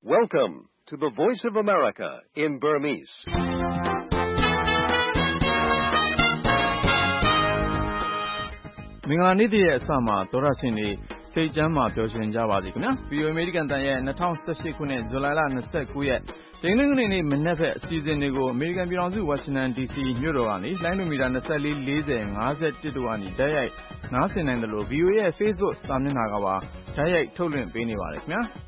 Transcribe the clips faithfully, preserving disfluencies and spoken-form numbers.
Welcome to the Voice of America in Burmese. ။မင်္ဂလာနေ့ရဲ့အစမှာသောရရှင်တွေစိတ်ကြမ်းမှာပျော်ရွှင်ကြပါစေခင်ဗျာ။ ဗီအိုအေ အမေရိကန်တန်ရဲ့၂၀၁၈ခုနှစ်ဇူလိုင်လ၂၉ရက်ဒိန်းလင်းနေ့မနက်ဖက်အစီအစဉ်တွေကိုအမေရိကန်ပြည်ထောင်စုဝါရှင်တန်ဒီစီမြို့တော်ကနေလိုင်းဒိုမီတာ၂၄ ၄၀ ၅၁တို့ကနေတိုက်ရိုက်နားဆင်နိုင်တယ်လို့ ဗီအိုအေရဲ့ Facebook စာမျက်နှာကပါတိုက်ရိုက်ထုတ်လွှင့်ပေးနေပါတယ်ခင်ဗျာ။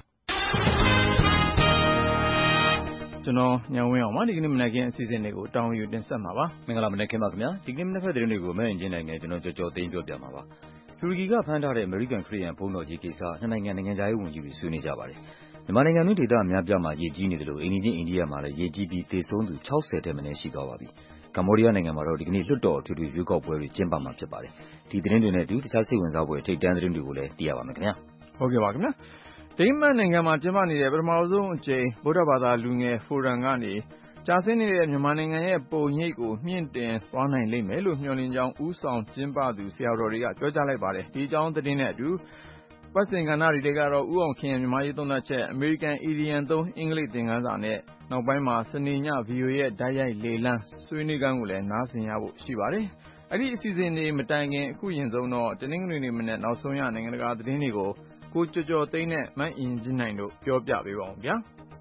ကျွန်တော်ညဝင်းအောင်ပါဒီကနေ့မနက်ခင်းအစီအစဉ်တွေကိုတောင်းယူတင်ဆက်မှာပါမင်္ဂလာမနက်ခင်းပါခင်ဗျာဒီကနေ့မနက်ဖက်သတင်းတွေကိုအမေအင်ဂျင်နိုင်ငံကျွန်တော်ကြော်ကြော်သိမ်းပြောပြမှာပါတူရကီကဖမ်းထားတဲ့ American ခရစ်ယာန်ဘုန်းတော်ကြီးကိစ္စနှစ်နိုင်ငံနိုင်ငံခြားရေးဝန်ကြီးတွေဆွေးနွေးကြပါတယ်မြန်မာနိုင်ငံတွင်းဒေသအများပြားမှာရေကြီးနေတယ်လို့အိန္ဒိချင်းအိန္ဒိယမှာလည်းရေကြီးပြီးသေဆုံးသူ၆၀ထက်မနည်းရှိသွားပါပြီကမ္ဘောဒီးယားနိုင်ငံမှာတော့ဒီကနေ့လွှတ်တော်အထွေထွေရွေးကောက်ပွဲတွေကျင်းပမှာဖြစ်ပါတယ်ဒီသတင်းတွေနဲ့အတူတခြားစိတ်ဝင်စားဖွယ်ထိပ်တန်းသတင်းတွေကိုလည်းသိရပါမယ်ခင်ဗျာဟုတ်ကဲ့ပါခင်ဗျာဒိန်းမတ်နိုင်ငံမှာကျင်းပနေတဲ့ပထမဆုံးအကြိမ်ဗုဒ္ဓဘာသာလူငယ်ဖိုရမ်ကနေကြာဆင်းနေတဲ့မြန်မာနိုင်ငံရဲ့ပုံရိပ်ကိုမြင့်တင်သွားနိုင်လိမ့်မယ်လို့မျှော်လင့်ကြောင်းဦးဆောင်ကျင်းပသူဆရာတော်တွေကပြောကြားလိုက်ပါတယ်ဒီအကြောင်းသတင်းနဲ့အတူပတ်စင်ကဏ္ဍတွေကတော့ဦးအောင်ခင်ရဲ့မြန်မာရေးသုံးသပ်ချက်အမေရိကန်အီဒီယံသုံးအင်္ဂလိပ်သင်ခန်းစာနဲ့နောက်ပိုင်းမှာစနေည ဗီအိုအေ ရဲ့ဓာတ်ရိုက်လေလံဆွေးနွေးခန်းကိုလည်းနားဆင်ရဖို့ရှိပါတယ်အဲ့ဒီအစီအစဉ်တွေမတိုင်ခင်အခုရင်ဆုံးတော့တနင်္ဂနွေနေ့မနက်နောက်ဆုံးရနိုင်ငံတကာသတင်းတွေကိုကိုကျော်ကျော်သိန်းနဲ့မအင်ကြင်းနိုင်တို့ပြောပြပေးပါဦးဗျာ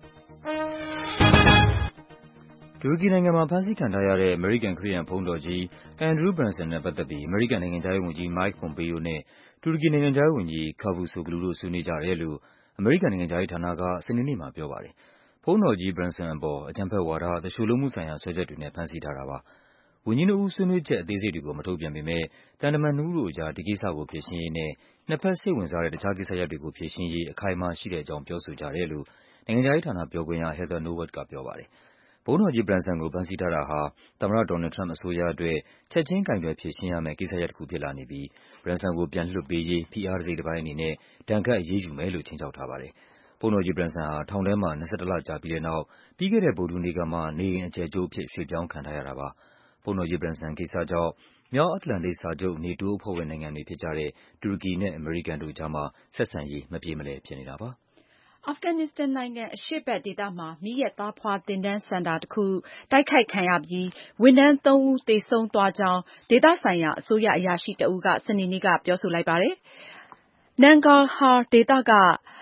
တူရကီနိုင်ငံမှာဖမ်းဆီးခံထားရတဲ့ American ခရစ်ယာန်ဘုန်းတော်ကြီး Andrew Brunson နဲ့ပတ်သက်ပြီး American နိုင်ငံခြားရေးဝန်ကြီး Mike Pompeo နဲ့တူရကီနိုင်ငံခြားရေးဝန်ကြီး Cavusoglu တို့ဆွေးနွေးကြတယ်လို့ American နိုင်ငံခြားရေးဌာနကစနေနေ့မှာပြောပါတယ်။ဘုန်းတော်ကြီး Brunson အပေါ်အကြမ်းဖက်ဝါဒ၊သူလျှိုလုပ်မှုဆိုင်ရာစွဲချက်တွေနဲ့ဖမ်းဆီးထားတာပါ။ဝန်ကြီးနှစ်ဦးဆွေးနွေးချက်အသေးစိတ်တွေကိုမထုတ်ပြန်ပေမဲ့သံတမန်နှစ်ဦးတို့အကြားဒီကိစ္စကိုဖြေရှင်းရေးနဲ့နှစ်ဖက်စိတ်ဝင်စားတဲ့တခြားကိစ္စရပ်တွေကိုဖြေရှင်းရေးအခိုင်အမာရှိတဲ့အကြောင်းပြောဆိုကြတယ်လို့နိုင်ငံခြားရေးဌာနပြောခွင့်ရ Heather Nauert ကပြောပါတယ်။ဘုန်းတော်ကြီး Brunson ကိုဖမ်းဆီးထားတာဟာသမ္မတ Donald Trump အစိုးရအတွက်ချက်ချင်းကိုင်တွယ်ဖြေရှင်းရမယ့်ကိစ္စရပ်တခုဖြစ်လာနေပြီး Brunson ကိုပြန်လွှတ်ပေးရေးဖိအားတစိတ်တပိုင်းအနေနဲ့ဒဏ်ခတ်အရေးယူမယ်လို့ခြိမ်းခြောက်ထားပါတယ်။ဘုန်းတော်ကြီး Brunson ဟာထောင်ထဲမှာ၂၁လကြာပြီးတဲ့နောက်ပြီးခဲ့တဲ့ဗုဒ္ဓဟူးနေ့ကမှနေအိမ်အကျယ်ချုပ်အဖြစ်ရွှေ့ပြောင်းခံထားရတာပါ။ဘုန်းတော်ကြီး Brunson ကိစ္စကြောင့်မြောက်အတ္တလန္တိတ်စာချုပ် နေတိုးအဖွဲ့ဝင်နိုင်ငံတွေဖြစ်ကြတဲ့တူရကီနဲ့အမေရိကန်တို့ကြားမှာဆက်ဆံရေးမပြေမလည်ဖြစ်နေတာပါ။အာဖဂန်နစ္စတန်နိုင်ငံအရှေ့ဘက်ဒေသမှာမီးရက်သားဖွာသင်တန်းစင်တာတခုတိုက်ခိုက်ခံရပြီးဝန်ထမ်းသုံးဦးသေဆုံးသွားကြောင်းဒေသဆိုင်ရာအစိုးရအရာရှိတဦးကစနေနေ့ကပြောဆိုလိုက်ပါတယ်။ Nangarhar ဒေသက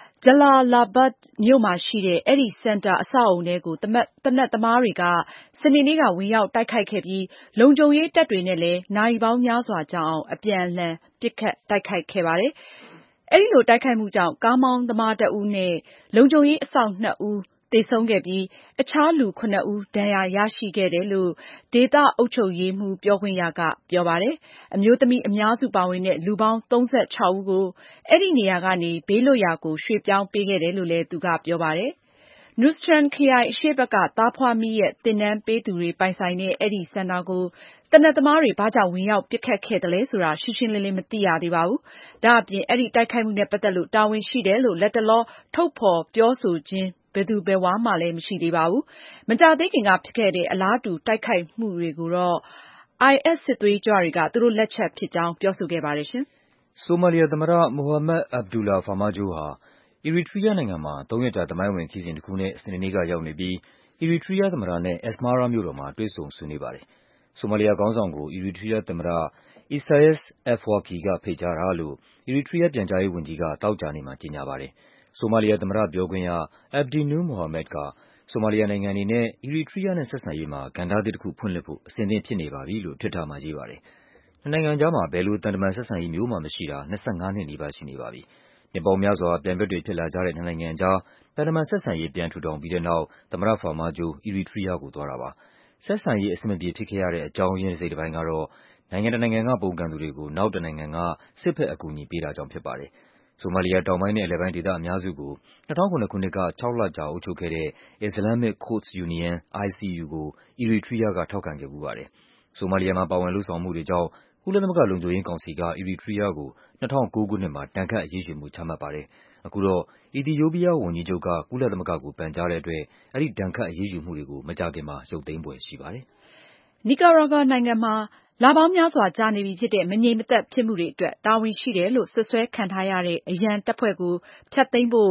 Jalalabad မြို့မှာရှိတဲ့အဲဒီစင်တာအဆောက်အဦထဲကိုသေနတ်သမားတွေကစနေနေ့ကဝင်ရောက်တိုက်ခိုက်ခဲ့ပြီးလုံခြုံရေးတပ်တွေနဲ့လည်းနာရီပေါင်းများစွာကြာအောင်အပြန်အလှန်ပစ်ခတ်တိုက်ခိုက်ခဲ့ပါတယ်။အဲဒီလိုတိုက်ခိုက်မှုကြောင့်ကားမောင်းသမားတဦးနဲ့လုံခြုံရေးအစောင့်နှစ်ဦးသေဆုံးခဲ့ပြီးအခြားလူခုနှစ်ဦးဒဏ်ရာရရှိခဲ့တယ်လို့ဒေသအုပ်ချုပ်ရေးမှူးပြောခွင့်ရကပြောပါတယ်။အမျိုးသမီးအများစုပါဝင်တဲ့လူပေါင်းသုံးဆယ့်ခြောက်ဦးကိုအဲဒီနေရာကနေဘေးလွတ်ရာကိုရွှေ့ပြောင်းပေးခဲ့တယ်လို့လည်းသူကပြောပါတယ်။ Nusran ခရိုင်အရှေ့ဘက်ကသားဖွားမီးရက်သင်တန်းပေးသူတွေပိုင်ဆိုင်တဲ့အဲဒီစင်တာကိုသေနတ်သမားတွေဘာကြောင့်ဝင်ရောက်ပစ်ခတ်ခဲ့သလဲဆိုတာရှင်းရှင်းလင်းလင်းမသိရသေးပါဘူး။ဒါ့အပြင်အဲဒီတိုက်ခိုက်မှုနဲ့ပတ်သက်လို့တာဝန်ရှိတယ်လို့လတ်တလောထုတ်ဖော်ပြောဆိုခြင်းဘယ်သူဘယ်ဝါမှလည်းမရှိသေးပါဘူး။မကြာသေးခင်ကဖြစ်ခဲ့တဲ့အလားတူတိုက်ခိုက်မှုတွေကိုတော့ အိုင်အက်စ် စစ်သွေးကြွတွေကသူတို့လက်ချက်ဖြစ်ကြောင်းပြောဆိုခဲ့ပါတယ်ရှင်။ဆိုမာလီယာသမ္မတ Mohamed Abdullahi Farmajo ဟာအီရီထရီးယားနိုင်ငံမှာသုံးရက်ကြာသမိုင်းဝင်ခရီးစဉ်တခုနဲ့စနေနေ့ကရောက်နေပြီးအီရီထရီးယားသမ္မတနဲ့ Asmara မြို့တော်မှာတွေ့ဆုံဆွေးနွေးပါတယ်။ဆိုမာလီယာခေါင်းဆောင်ကိုအီရီထရီးယားသမ္မတ Isaias Afwerki ကဖိတ်ကြားတာလို့အီရီထရီးယားပြန်ကြားရေးဝန်ကြီးကသောကြာနေ့မှာကြေညာပါတယ်။ဆိုမာလီယာသမ္မတပြောခွင့်ရ Abdi Nur Mohamed ကဆိုမာလီယာနိုင်ငံအနေနဲ့အီရီထရီးယားနဲ့ဆက်ဆံရေးမှာကဏ္ဍသစ်တခုဖွင့်လှစ်ဖို့အဆင်သင့်ဖြစ်နေပါပြီလို့ Twitter မှာရေးပါတယ်။နှစ်နိုင်ငံကြားမှာဘယ်လိုသံတမန်ဆက်ဆံရေးမျိုးမှမရှိတာ၂၅နှစ်နီးပါးရှိနေပါပြီ။နှစ်ပေါင်းများစွာပြိုင်ဘက်တွေဖြစ်လာကြတဲ့နှစ်နိုင်ငံကြားသံတမန်ဆက်ဆံရေးပြန်ထူထောင်ပြီးတဲ့နောက်သမ္မတ Farmajo အီရီထရီးယားကိုသွားတာပါ။ဆက်ဆံရေးအဆင်မပြေဖြစ်ခဲ့ရတဲ့အကြောင်းရင်းတစိတ်တပိုင်းကတော့နိုင်ငံတနိုင်ငံကပုန်ကန်သူတွေကိုနောက်တနိုင်ငံကစစ်ဘက်အကူအညီပေးတာကြောင့်ဖြစ်ပါတယ်။ဆိုမာလီယာတောင်ပိုင်းနဲ့အလယ်ပိုင်းဒေသအများစုကို၂၀၀၇ခုနှစ်ကခြောက်လကြာအုပ်ချုပ်ခဲ့တဲ့ Islamic Coast Union အိုင် စီ ယူ ကိုအီရီထရီးယားကထောက်ခံခဲ့ဖူးပါတယ်။ဆိုမာလီယာမှာပါဝင်လုပ်ဆောင်မှုတွေကြောင့်ကုလသမဂ္ဂလုံခြုံရေးကောင်စီကအီရီထရီးယားကို၂၀၀၉ခုနှစ်မှာဒဏ်ခတ်အရေးယူမှုချမှတ်ပါတယ်။အခုတော့အီသီယိုးပီးယားဝန်ကြီးချုပ်ကကုလသမဂ္ဂကိုပန်ကြားတဲ့အတွက်အဲဒီဒဏ်ခတ်အရေးယူမှုတွေကိုမကြာခင်မှာရုပ်သိမ်းဖွယ်ရှိပါတယ်။နီကာရာဂွာနိုင်ငံမှာလပေါင်းများစွာကြာနေပြီဖြစ်တဲ့မငြိမ်မသက်ဖြစ်မှုတွေအတွက်တာဝန်ရှိတယ်လို့စွပ်စွဲခံထားရတဲ့အရန်တပ်ဖွဲ့ကိုဖျက်သိမ်းဖို့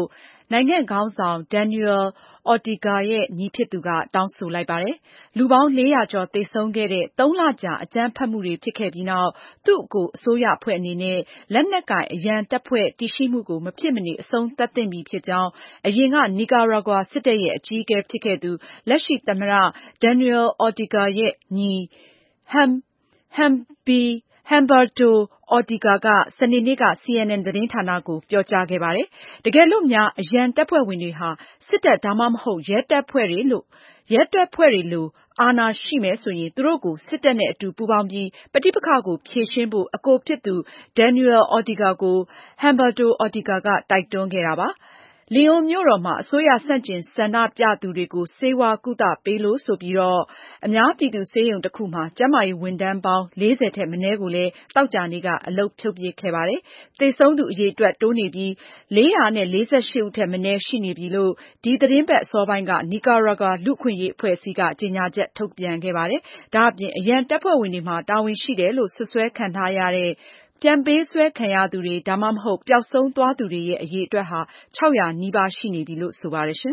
နိုင်ငံ့ခေါင်းဆောင် Daniel Ortega ရဲ့ညီဖြစ်သူက တောင်းဆိုလိုက်ပါတယ်။ လူပေါင်း လေးရာကျော်သေဆုံးခဲ့တဲ့ သုံးလကြာအကြမ်းဖက်မှုတွေဖြစ်ခဲ့ပြီးနောက် သူ့ကိုယ်အစိုးရအဖွဲ့အနေနဲ့ လက်နက်ကိုင်အရန်တပ်ဖွဲ့တည်ရှိမှုကို မဖြစ်မနေအဆုံးသတ်သင့်ပြီဖြစ်ကြောင်း အရင်က နီကာရာဂွာစစ်တပ်ရဲ့အကြီးအကဲဖြစ်ခဲ့သူ လက်ရှိသမ္မတ Daniel Ortega ရဲ့ညီ Humberto Ortega က စနေနေ့က စီအန်အန် သတင်းဌာနကို ပြောကြားခဲ့ပါတယ်။ တကယ်လို့များ အရန်တပ်ဖွဲ့ဝင်တွေဟာ စစ်တပ် ဒါမှမဟုတ် ရဲတပ်ဖွဲ့တွေလို အာဏာရှိမယ်ဆိုရင် သူတို့ကို စစ်တပ်နဲ့အတူပူးပေါင်းပြီး ပဋိပက္ခကိုဖြေရှင်းဖို့ အကိုဖြစ်သူ Daniel Ortega ကို Humberto Ortega က တိုက်တွန်းခဲ့တာပါ။ Leon မြို့တော်မှာ အစိုးရဆန့်ကျင်ဆန္ဒပြသူတွေကို ဆေးဝါးကုသပေးလို့ဆိုပြီး အများပြည်သူဆေးရုံတခုမှာ ကျန်းမာရေးဝန်ထမ်းပေါင်း လေးဆယ်ထက်မနည်းကိုလည်း သောကြာနေ့က အလုပ်ဖြုတ်ပစ်ခဲ့ပါတယ်။ သေဆုံးသူအရေအတွက်တိုးနေပြီး လေးရာလေးဆယ်ရှစ် ဦးထက်မနည်းရှိနေပြီလို့ ဒီသီတင်းပတ်အစောပိုင်းက နီကာရာဂွာလူ့အခွင့်အရေးအဖွဲ့အစည်းက ကြေညာချက်ထုတ်ပြန်ခဲ့ပါတယ်။ ဒါအပြင် အရန်တပ်ဖွဲ့ဝင်တွေမှာ တာဝန်ရှိတယ်လို့ စွပ်စွဲခံထားရတဲ့ ပြန်ပေးဆွဲခံရသူတွေ ဒါမှမဟုတ် ပျောက်ဆုံးသွားသူတွေရဲ့အရေအတွက်ဟာ ခြောက်ရာနီးပါးရှိနေပြီလို့ ဆိုပါတယ်။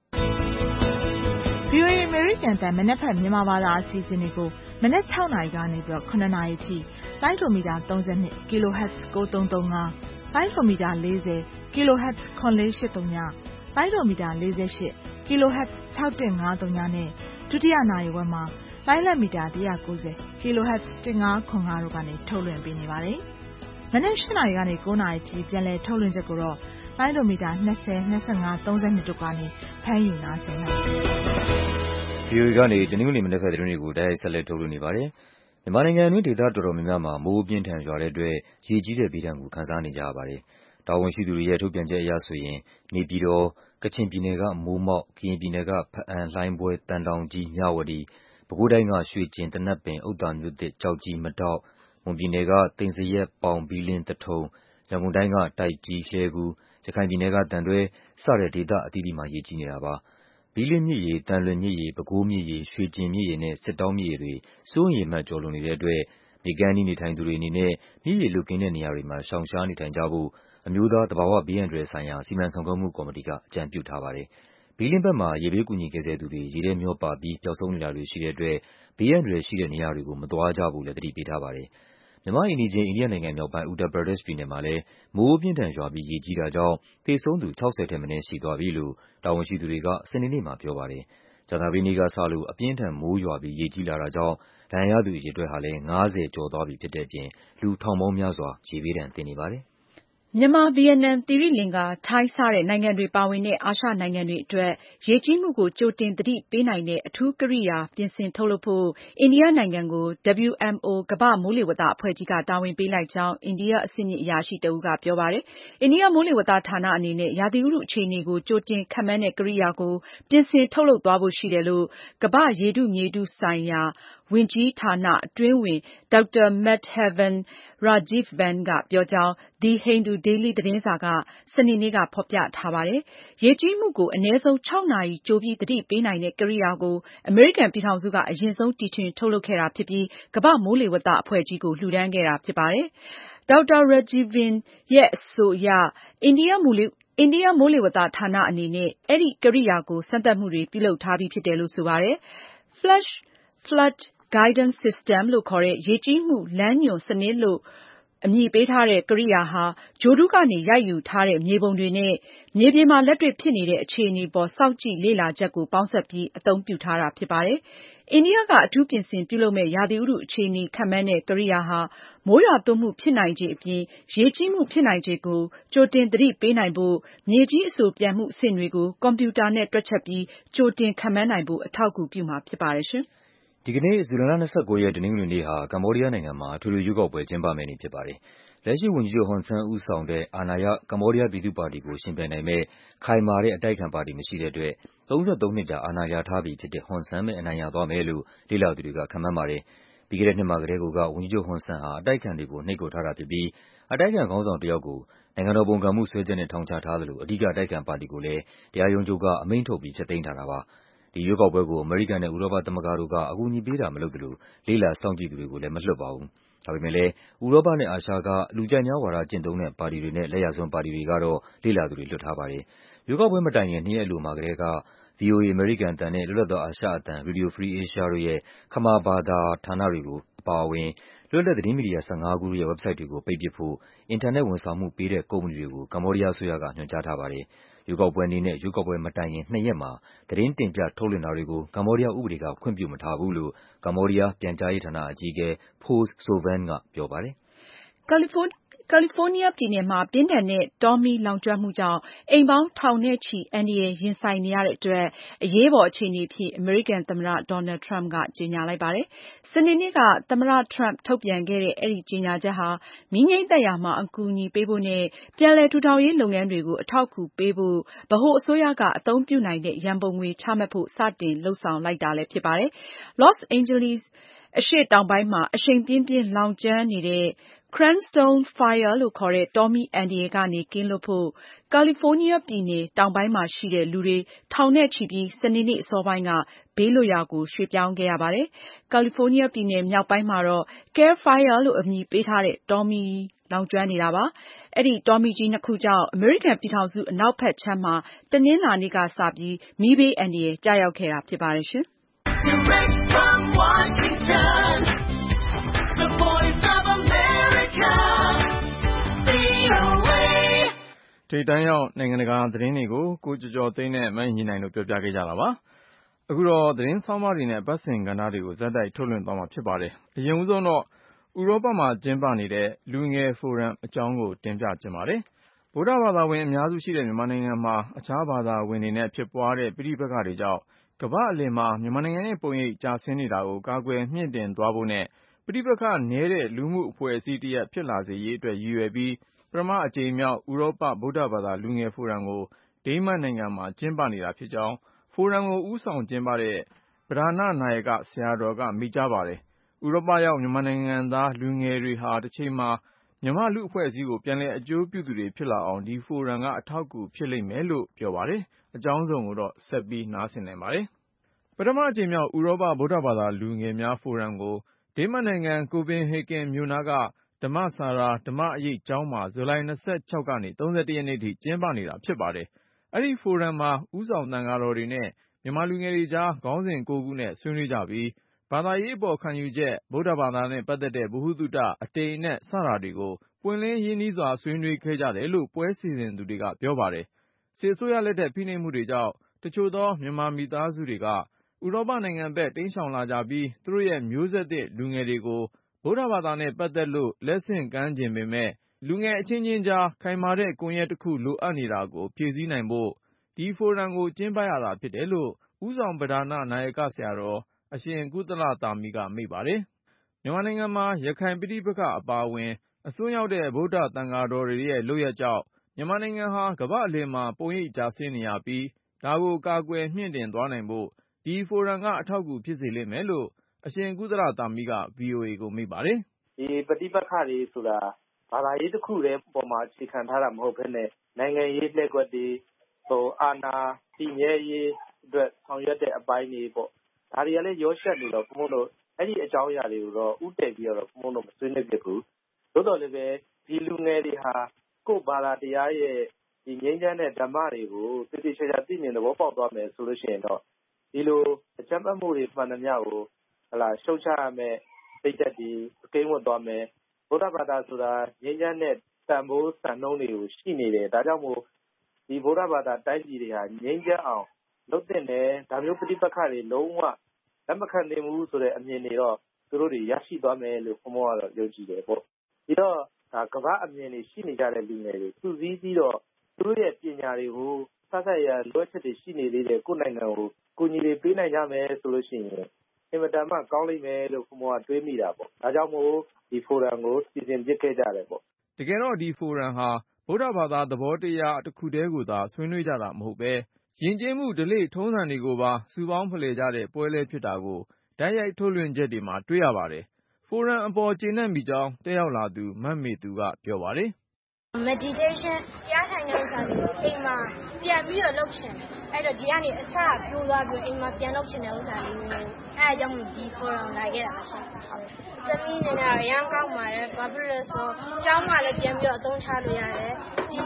ဗွီအိုအေ အမေရိကန်အသံ မနက်ဖြန်မြန်မာဘာသာအစီအစဉ်တွေကို မနက် ၆ နာရီကနေ ၇ နာရီထိ လိုင်းဒိုမီတာ သုံး၂ kHz ကိုးသုံးသုံးငါး လိုင်းဒိုမီတာ ၄၀ kHz ခွန်လေးရှစ်သုည လိုင်းဒိုမီတာ ၄၈ kHz ခြောက်တစ်ငါးသုည နဲ့ ဒုတိယနာရီဝက်မှာ လိုင်းလတ်မီတာ ၁၉၀ kHz တစ်ငါးခွန်ငါးတို့ကနေ ထုတ်လွှင့်ပေးနေပါတယ်။ မနက် ၈ နာရီကနေ ၉ နာရီထိပြန်လည်ထုတ်လွှင့်ချက်ကိုတော့ လိုင်းဒိုမီတာ ၂၀ ၂၅ ၃၂ တို့ကနေ ဖမ်းယူနားဆင်နိုင်ပါတယ်။ဗွီအိုအေကနေ တနင်္ဂနွေမနက်ဘက်သတင်းတွေကို တိုက်ရိုက်ဆက်လက်ထုတ်လွှင့်နေပါတယ်။ မြန်မာနိုင်ငံတွင်း ဒေသတော်တော်များများမှာ မိုးအပြင်းအထန်ရွာတဲ့အတွက် ရေကြီးတဲ့ဘေးဒဏ်ကို ခံစားနေကြရပါတယ်။ တာဝန်ရှိသူတွေရဲ့ထုတ်ပြန်ချက်အရဆိုရင် နေပြည်တော်၊ ကချင်ပြည်နယ်က မိုးမောက်၊ ကရင်ပြည်နယ်က ဘားအံ၊ လှိုင်းဘွဲ၊ သံတောင်ကြီး၊ မြဝတီ၊ ပဲခူးတိုင်းက ရွှေကျင်၊ သနပ်ပင်၊ ဥဿာမြို့သစ်၊ ကျောက်ကြီး၊ မဒေါက်၊ မွန်ပြည်နယ်က သိမ်ဇရပ်၊ ပေါင်၊ ဘီးလင်း၊ သထုံ၊ ရန်ကုန်တိုင်းက တိုက်ကြီး၊ လှည်းကူး၊ ရခိုင်ပြည်နယ်က သံတွဲ စတဲ့ဒေသအသီးသီးမှာ ရေကြီးနေတာပါ။ ဘီးလင်းမြစ်ရေ၊ သံလွင်မြစ်ရေ၊ ပဲခူးမြစ်ရေ၊ ရွှေကျင်မြစ်ရေနဲ့ စစ်တောင်းမြစ်ရေတွေ စိုးရိမ်ရေမှတ်ကျော်လွန်နေတဲ့အတွက် မြစ်ကမ်းအနီးနေထိုင်သူတွေအနေနဲ့ မြစ်ရေလွတ်ကင်းတဲ့နေရာတွေမှာ ရှောင်ရှားနေထိုင်ကြဖို့ အမျိုးသား သဘာဝဘေးအန္တရာယ်ဆိုင်ရာ စီမံခန့်ခွဲမှုကော်မတီက အကြံပြုထားပါတယ်။ ဘီးလင်းဘက်မှာ ရေဘေးကူညီကယ်ဆယ်သူတွေ ရေထဲမျောပါပြီး ပျောက်ဆုံးနေတာတွေရှိတဲ့အတွက် ဘေးအန္တရာယ်ရှိတဲ့နေရာတွေကို မသွားကြဖို့လည်း သတိပေးထားပါတယ်။ မြန်မာ့အိမ်နီးချင်း အိန္ဒိယနိုင်ငံမြောက်ပိုင်း Uttar Pradesh ပြည်နယ်မှာလည်း မိုးအပြင်းအထန်ရွာပြီး ရေကြီးတာကြောင့် သေဆုံးသူ ခြောက်ဆယ်ထက်မနည်းရှိသွားပြီလို့ တာဝန်ရှိသူတွေက စနေနေ့မှာပြောပါတယ်။ ကြာသပတေးနေ့ကစလို့ အပြင်းအထန်မိုးရွာပြီး ရေကြီးလာတာကြောင့် ဒဏ်ရာရသူအရေအတွက်ဟာလည်း ငါးဆယ်ကျော်သွားပြီဖြစ်တဲ့အပြင် လူထောင်ပေါင်းများစွာ ရေဘေးဒဏ်သင့်နေပါတယ်။မြန်မာ၊ ဗီယက်နမ်၊ သီရိလင်္ကာ၊ ထိုင်း စတဲ့နိုင်ငံတွေပါဝင်တဲ့ အာရှနိုင်ငံတွေအတွက် ရေကြီးမှုကိုကြိုတင်သတိပေးနိုင်တဲ့ အထူးကိရိယာပြင်ဆင်ထုတ်လုပ်ဖို့ အိန္ဒိယနိုင်ငံကို ဒဗ်ဗြူ အမ် အို ကမ္ဘာ့မိုးလေဝသအဖွဲ့ကြီးက တာဝန်ပေးလိုက်ကြောင်း အိန္ဒိယအဆင့်မြင့်အရာရှိတဦးက ပြောပါတယ်။ အိန္ဒိယမိုးလေဝသဌာနအနေနဲ့ ရာသီဥတုအခြေအနေကို ကြိုတင်ခန့်မှန်းတဲ့ကိရိယာကို ပြင်ဆင်ထုတ်လုပ်သွားဖို့ရှိတယ်လို့ ကမ္ဘာ့ရေထုမြေထုဆိုင်ရာဝန်ကြီးဌာန အတွင်းဝန် ဒေါက်တာ Madhavan Rajivan ကပြောကြောင်း The Hindu Daily သတင်းစာက စနေနေ့က ဖော်ပြထားပါတယ်။ ရေကြီးမှုကို အနည်းဆုံး ခြောက်နာရီကြိုပြီး သတိပေးနိုင်တဲ့ကိရိယာကို အမေရိကန်ပြည်ထောင်စုက အရင်ဆုံးတီထွင်ထုတ်လုပ်ခဲ့တာဖြစ်ပြီး ကမ္ဘာ့မိုးလေဝသအဖွဲ့ကြီးကို လှူဒါန်းခဲ့တာဖြစ်ပါတယ်။ ဒေါက်တာ Rajivan ရဲ့အဆိုအရ အိန္ဒိယမိုးလေဝသဌာနအနေနဲ့ အဲဒီကိရိယာကို စမ်းသပ်မှုတွေပြုလုပ်ထားပြီးဖြစ်တယ်လို့ ဆိုပါတယ်။ Flash Flood Guidance System လို့ခေါ်တဲ့ ရေကြီးမှုလမ်းညွှန်စနစ်လို့ အမည်ပေးထားတဲ့ ကိရိယာဟာ ဂြိုလ်တုကနေ ရိုက်ယူထားတဲ့မြေပုံတွေနဲ့ မြေပြင်မှာလက်တွေ့ဖြစ်နေတဲ့အခြေအနေအပေါ် စောင့်ကြည့်လေ့လာချက်ကို ပေါင်းစပ်ပြီး အသုံးပြုထားတာဖြစ်ပါတယ်။ အိန္ဒိယက အထူးပြင်ဆင်ပြုလုပ်မယ့် ရာသီဥတုအခြေအနေခန့်မှန်းတဲ့ ကိရိယာဟာ မိုးရွာသွန်းမှုဖြစ်နိုင်ခြေအပြင် ရေကြီးမှုဖြစ်နိုင်ခြေကို ကြိုတင်သတိပေးနိုင်ဖို့ မြေကြီးအဆိုပျံမှုအဆင့်တွေကို ကွန်ပြူတာနဲ့တွက်ချက်ပြီး ကြိုတင်ခန့်မှန်းနိုင်ဖို့ အထောက်အကူပြုမှာဖြစ်ပါတယ်။ဒီကနေ့ ဇူလိုင်လ ၂၉ ရက် တနင်္ဂနွေနေ့ဟာ ကမ္ဘောဒီးယားနိုင်ငံမှာ အထွေထွေရွေးကောက်ပွဲကျင်းပမယ့်နေ့ဖြစ်ပါတယ်။ လက်ရှိဝန်ကြီးချုပ် ဟွန်ဆန်းဦးဆောင်တဲ့ အာဏာရ ကမ္ဘောဒီးယားပြည်သူ့ပါတီကို ယှဉ်ပြိုင်နိုင်မယ့် ခိုင်မာတဲ့ အတိုက်အခံပါတီမရှိတဲ့အတွက် သုံးဆယ့်သုံးနှစ်ကြာ အာဏာရထားပြီဖြစ်တဲ့ ဟွန်ဆန်ပဲ အနိုင်ရသွားမယ်လို့ လေ့လာသူတွေက ခန့်မှန်းပါတယ်။ ပြီးခဲ့တဲ့နှစ်မှာကတည်းကိုက ဝန်ကြီးချုပ်ဟွန်ဆန်ဟာ အတိုက်အခံတွေကို နှိပ်ကွပ်ထားတာဖြစ်ပြီး အတိုက်အခံခေါင်းဆောင်တယောက်ကို နိုင်ငံတော်ပုန်ကန်မှုစွဲချက်နဲ့ ထောင်ချထားသလို အဓိကအတိုက်အခံပါတီကိုလည်း တရားရုံးချုပ်က အမိန့်ထုတ်ပြီး ဖျက်သိမ်းထားတာပါ။ ဒီရွေးကောက်ပွဲကို အမေရိကန်နဲ့ ဥရောပသမဂ္ဂတို့က အကူအညီပေးတာမလုပ်သလို လေ့လာစောင့်ကြည့်သူတွေကိုလည်း မလွှတ်ပါဘူး။ ဒါပေမယ့်လည်း ဥရောပနဲ့အာရှက လူကြိုက်များဝါဒကျင့်သုံးတဲ့ပါတီတွေနဲ့ လက်ယာစွန်းပါတီတွေကတော့ လေ့လာသူတွေလွှတ်ထားပါတယ်။ရွေးကောက်ပွဲမတိုင်ခင်နှစ်ရက်အလိုမှာကတည်းက ဗွီအိုအေ အမေရိကန်အသံနဲ့ လွတ်လပ်သောအာရှအသံ Radio Free Asia တို့ရဲ့ ခမာဘာသာဌာနတွေကိုအပါအဝင် လွတ်လပ်သတင်းမီဒီယာ ၁၅ ခုတို့ရဲ့ ဝက်ဘ်ဆိုက်တွေကို ပိတ်ပစ်ဖို့ အင်တာနက်ဝန်ဆောင်မှုပေးတဲ့ ကုမ္ပဏီတွေကို ကမ္ဘောဒီးယားအစိုးရက ညွှန်ကြားထားပါတယ်။ ရွေးကောက်ပွဲနေ့နဲ့ ရွေးကောက်ပွဲမတိုင်ခင် နှစ်ရက်မှာ သတင်းတင်ပြထုတ်လွှင့်တာတွေကို ကမ္ဘောဒီးယားဥပဒေက ခွင့်ပြုမထားဘူးလို့ ကမ္ဘောဒီးယား ပြန်ကြားရေးဌာနအကြီးအကဲ Pol Sovan ကပြောပါတယ်။ကာလီဖိုးနီးယားပြည်နယ်မှာ ပြင်းထန်တဲ့တောမီးလောင်ကျွမ်းမှုကြောင့် အိမ်ပေါင်းထောင်နဲ့ချီ အန္တရာယ်ရင်ဆိုင်နေရတဲ့အတွက် အရေးပေါ်အခြေအနေအဖြစ် အမေရိကန်သမ္မတ Donald Trump ကကြေညာလိုက်ပါတယ်။ စနေနေ့က သမ္မတ Trump ထုတ်ပြန်ခဲ့တဲ့ အဲဒီကြေညာချက်ဟာ မီးငြိမ်းသတ်ရာမှာ အကူအညီပေးဖို့နဲ့ ပြန်လည်ထူထောင်ရေးလုပ်ငန်းတွေကို အထောက်အကူပေးဖို့ ဗဟိုအစိုးရက အသုံးပြုနိုင်တဲ့ ရန်ပုံငွေချမှတ်ဖို့ စတင်လုပ်ဆောင်လိုက်တာလည်းဖြစ်ပါတယ်။ Los Angeles အရှေ့တောင်ပိုင်းမှာ အရှိန်ပြင်းပြင်းလောင်ကျွမ်းနေတဲ့ Cranston Fire လို့ခေါ်တဲ့ တောမီးအန္တရာယ်ကနေ ကင်းလွတ်ဖို့ ကာလီဖိုးနီးယားပြည်နယ်တောင်ပိုင်းမှာရှိတဲ့ လူတွေထောင်နဲ့ချီပြီး စနေနေ့အစောပိုင်းက ဘေးလွတ်ရာကို ရွှေ့ပြောင်းခဲ့ရပါတယ်။ ကာလီဖိုးနီးယားပြည်နယ်မြောက်ပိုင်းမှာတော့ Care Fire လို့အမည်ပေးထားတဲ့ တောမီးလောင်ကျွမ်းနေတာပါ။ အဲဒီတောမီးကြီးနှစ်ခုကြောင့် အမေရိကန်ပြည်ထောင်စု အနောက်ဘက်ခြမ်းမှာ တနင်္လာနေ့ကစပြီး မီးဘေးအန္တရာယ်ကျရောက်ခဲ့တာဖြစ်ပါတယ်ရှင်။ Direct from Washington, the voice of America, V O A ထိပ်တန်းရောက်နိုင်ငံတကာသတင်းတွေကို ကိုကျော်ကျော်သိန်းနဲ့မအင်ကြင်းနိုင်တို့ပြောပြခဲ့ကြတာပါ။ အခုတော့သတင်းဆောင်းပါးတွေနဲ့အပတ်စဉ်ကဏ္ဍတွေကိုဇာတ်တိုက်ထုတ်လွှင့်သွားမှာဖြစ်ပါတယ်။ အရင်ဦးဆုံးတော့ ဥရောပမှာကျင်းပနေတဲ့ လူငယ်ဖိုရမ်အကြောင်းကိုတင်ပြချင်ပါတယ်။ ဗုဒ္ဓဘာသာဝင်အများစုရှိတဲ့မြန်မာနိုင်ငံမှာ အခြားဘာသာဝင်တွေနဲ့ဖြစ်ပွားတဲ့ပဋိပက္ခတွေကြောင့် ကမ္ဘာ့အလယ်မှာမြန်မာနိုင်ငံရဲ့ပုံရိပ်ကျဆင်းနေတာကို ကာကွယ်မြှင့်တင်သွားဖို့နဲ့ ပဋိပက္ခနည်းတဲ့လူမှုအဖွဲ့အစည်းတရပ်ဖြစ်လာစေရေးအတွက်ရည်ရွယ်ပြီး ပထမအကြိမ်မြောက် ဥရောပ ဗုဒ္ဓဘာသာလူငယ်ဖိုရမ်ကို ဒိန်းမတ်နိုင်ငံမှာကျင်းပနေတာဖြစ်ကြောင်း ဖိုရမ်ကိုဦးဆောင်ကျင်းပတဲ့ ပဓာနနာယကဆရာတော်ကမိန့်ကြားပါတယ်။ ဥရောပရောက်မြန်မာနိုင်ငံသားလူငယ်တွေဟာ တချိန်မှာ မြန်မာ့လူ့အဖွဲ့အစည်းကို ပြန်လည်အကျိုးပြုသူတွေဖြစ်လာအောင် ဒီဖိုရမ်ကအထောက်အကူဖြစ်လိမ့်မယ်လို့ပြောပါတယ်။ အကြောင်းစုံကိုတော့ ဆက်ပြီးနားဆင်နိုင်ပါတယ်။ ပထမအကြိမ်မြောက် ဥရောပ ဗုဒ္ဓဘာသာလူငယ်များဖိုရမ်ကို ဒိန်းမတ်နိုင်ငံ ကိုပင်ဟေဂင်မြို့နားက ဓမ္မစာရာဓမ္မရိပ်ကျောင်းမှာ ဇူလိုင် ၂၆ ကနေ ၃၁ ရက်နေ့ထိကျင်းပနေတာဖြစ်ပါတယ်။ အဲဒီဖိုရမ်မှာ ဦးဆောင်သံဃာတော်တွေနဲ့ မြန်မာလူငယ်တွေကြား ခေါင်းစဉ် ၉ ခုနဲ့ဆွေးနွေးကြပြီး ဘာသာရေးအပေါ်ခံယူချက်၊ ဗုဒ္ဓဘာသာနဲ့ပတ်သက်တဲ့ ဗဟုသုတ၊ အတိမ်အနက် စတာတွေကို ပွင့်လင်းရင်းနှီးစွာဆွေးနွေးခဲ့ကြတယ်လို့ ပွဲစီစဉ်သူတွေကပြောပါတယ်။ စစ်အစိုးရလက်ထက်ဖိနှိပ်မှုတွေကြောင့် တချို့သောမြန်မာမိသားစုတွေက ဥရောပနိုင်ငံဘက်တိမ်းရှောင်လာကြပြီး သူတို့ရဲ့မျိုးဆက်သစ်လူငယ်တွေကို ဗုဒ္ဓဘာသာနဲ့ပတ်သက်လို့ လက်ဆင့်ကမ်းချင်ပေမယ့် လူငယ်အချင်းချင်းကြား ခိုင်မာတဲ့ကွန်ရက်တခုလိုအပ်နေတာကို ဖြည့်ဆည်းနိုင်ဖို့ ဒီဖိုရမ်ကိုကျင်းပရတာဖြစ်တယ်လို့ ဦးဆောင်ပဓာနနာယကဆရာတော် အရှင်ကုသလသာမီးကမိန့်ပါတယ်။ မြန်မာနိုင်ငံမှာ ရခိုင်ပဋိပက္ခအပါအဝင် အစွန်းရောက်တဲ့ ဗုဒ္ဓသံဃာတော်တွေရဲ့လုပ်ရပ်ကြောင့် မြန်မာနိုင်ငံဟာ ကမ္ဘာ့အလယ်မှာ ပုံရိပ်ကျဆင်းနေရပြီး ဒါကိုကာကွယ်မြှင့်တင်သွားနိုင်ဖို့ ဒီဖိုရမ်ကအထောက်အကူဖြစ်စေလိမ့်မယ်လို့ အရှင်ကုသလသာမီးက ဗွီအိုအေကိုမိန့်ပါတယ်။ “ဒီပဋိပက္ခတွေဆိုတာဘာသာရေးတခုတည်းပေါ်မှာအခြေခံထားတာမဟုတ်ဘဲနဲ့နိုင်ငံရေးလှည့်ကွက်တွေဟိုအာဏာတည်မြဲရေးအတွက်ဆောင်ရွက်တဲ့အပိုင်းတွေပေါ့ဒါတွေကလည်းရောရှက်နေတော့ဘုန်းဘုန်းတို့အဲ့ဒီအကြောင်းအရာတွေကိုတော့ဥတည်ပြီးတော့ဘုန်းဘုန်းတို့မဆွေးနွေးဖြစ်ဘူးသို့တော်လည်းပဲဒီလူငယ်တွေဟာကိုယ့်ဘာသာတရားရဲ့ဒီငြိမ်းချမ်းတဲ့ဓမ္မတွေကိုတိတိကျကျသိမြင်သဘောပေါက်သွားမယ်ဆိုလို့ရှိရင်တော့ဒီလိုအကြမ်းဖက်မှုတွေမှန်သမျှကိုဟလာရှုတ်ချရမယ်စိတ်သက်ဒီအကိန်းဝတ်သွားမယ်ဗုဒ္ဓဘာသာဆိုတာငြိမ်းချမ်းတဲ့တန်ဖိုးစံနှုန်းတွေကိုရှိနေတယ်ဒါကြောင့်မို့ဒီဗုဒ္ဓဘာသာတိုင်းပြည်တွေဟာငြိမ်းချမ်းအောင်လုပ်တဲ့နယ်ဒါမျိုးပဋိပက္ခတွေလုံးဝလက်မခံနိုင်ဘူးဆိုတဲ့အမြင်တွေတော့သူတို့တွေရရှိသွားမယ်လို့ဘုံဘုံကတော့ယုံကြည်တယ်ပေါ့ပြီးတော့ဒါကမ္ဘာအမြင်တွေရှိနေကြတဲ့လူငယ်တွေသူစည်းပြီးတော့သူတို့ရဲ့ပညာတွေကိုစသရလွှဲချက်တွေရှိနေသေးတယ်ကိုယ်နိုင်ငံကိုကိုညီတွေပေးနိုင်ကြမယ်ဆိုလို့ရှိရင်အင်မတန်မှကောင်းလိမ့်မယ်လို့ဘုံဘုံကတွေးမိတာပေါ့ဒါကြောင့်မို့ဒီဖိုရမ်ကိုစီစဉ်ဖြစ်ခဲ့ကြတယ်ပေါ့တကယ်တော့ဒီဖိုရမ်ဟာဗုဒ္ဓဘာသာသဘောတရားတစ်ခုတည်းကိုသာဆွေးနွေးကြတာမဟုတ်ပဲယဉ်ကျေးမှုဓလေ့ထုံးစံတွေကိုပါစုပေါင်းဖလှယ်ကြတဲ့ပွဲလဲဖြစ်တာကိုတိုက်ရိုက်ထုတ်လွှင့်ချက်တွေမှာတွေ့ရပါတယ်။ ဖိုရမ်အပေါ်ကျေနပ်မိကြောင်းတက်ရောက်လာသူမမေသူကပြောပါတယ်။ meditation တရားထိုင်တဲ့ဥစ္စာတွေကိုအိမ်မှာပြန်ပြီးတော့လုပ်ချင်တယ်အဲ့တော့ဒီကနေအစပြိုးသွားပြီးအိမ်မှာပြန်လုပ်ချင်တဲ့ဥစ္စာလေးမျိုးအဲအကြောင်းဒီ forum လာခဲ့တာပါရှင်။သမီးအနေနဲ့အရန်ကောင်းပါတယ်ဘာဖြစ်လို့လဲဆိုကျောင်းမှာလည်းပြန်ပြီးတော့အသုံးချလို့ရတယ်ဒီ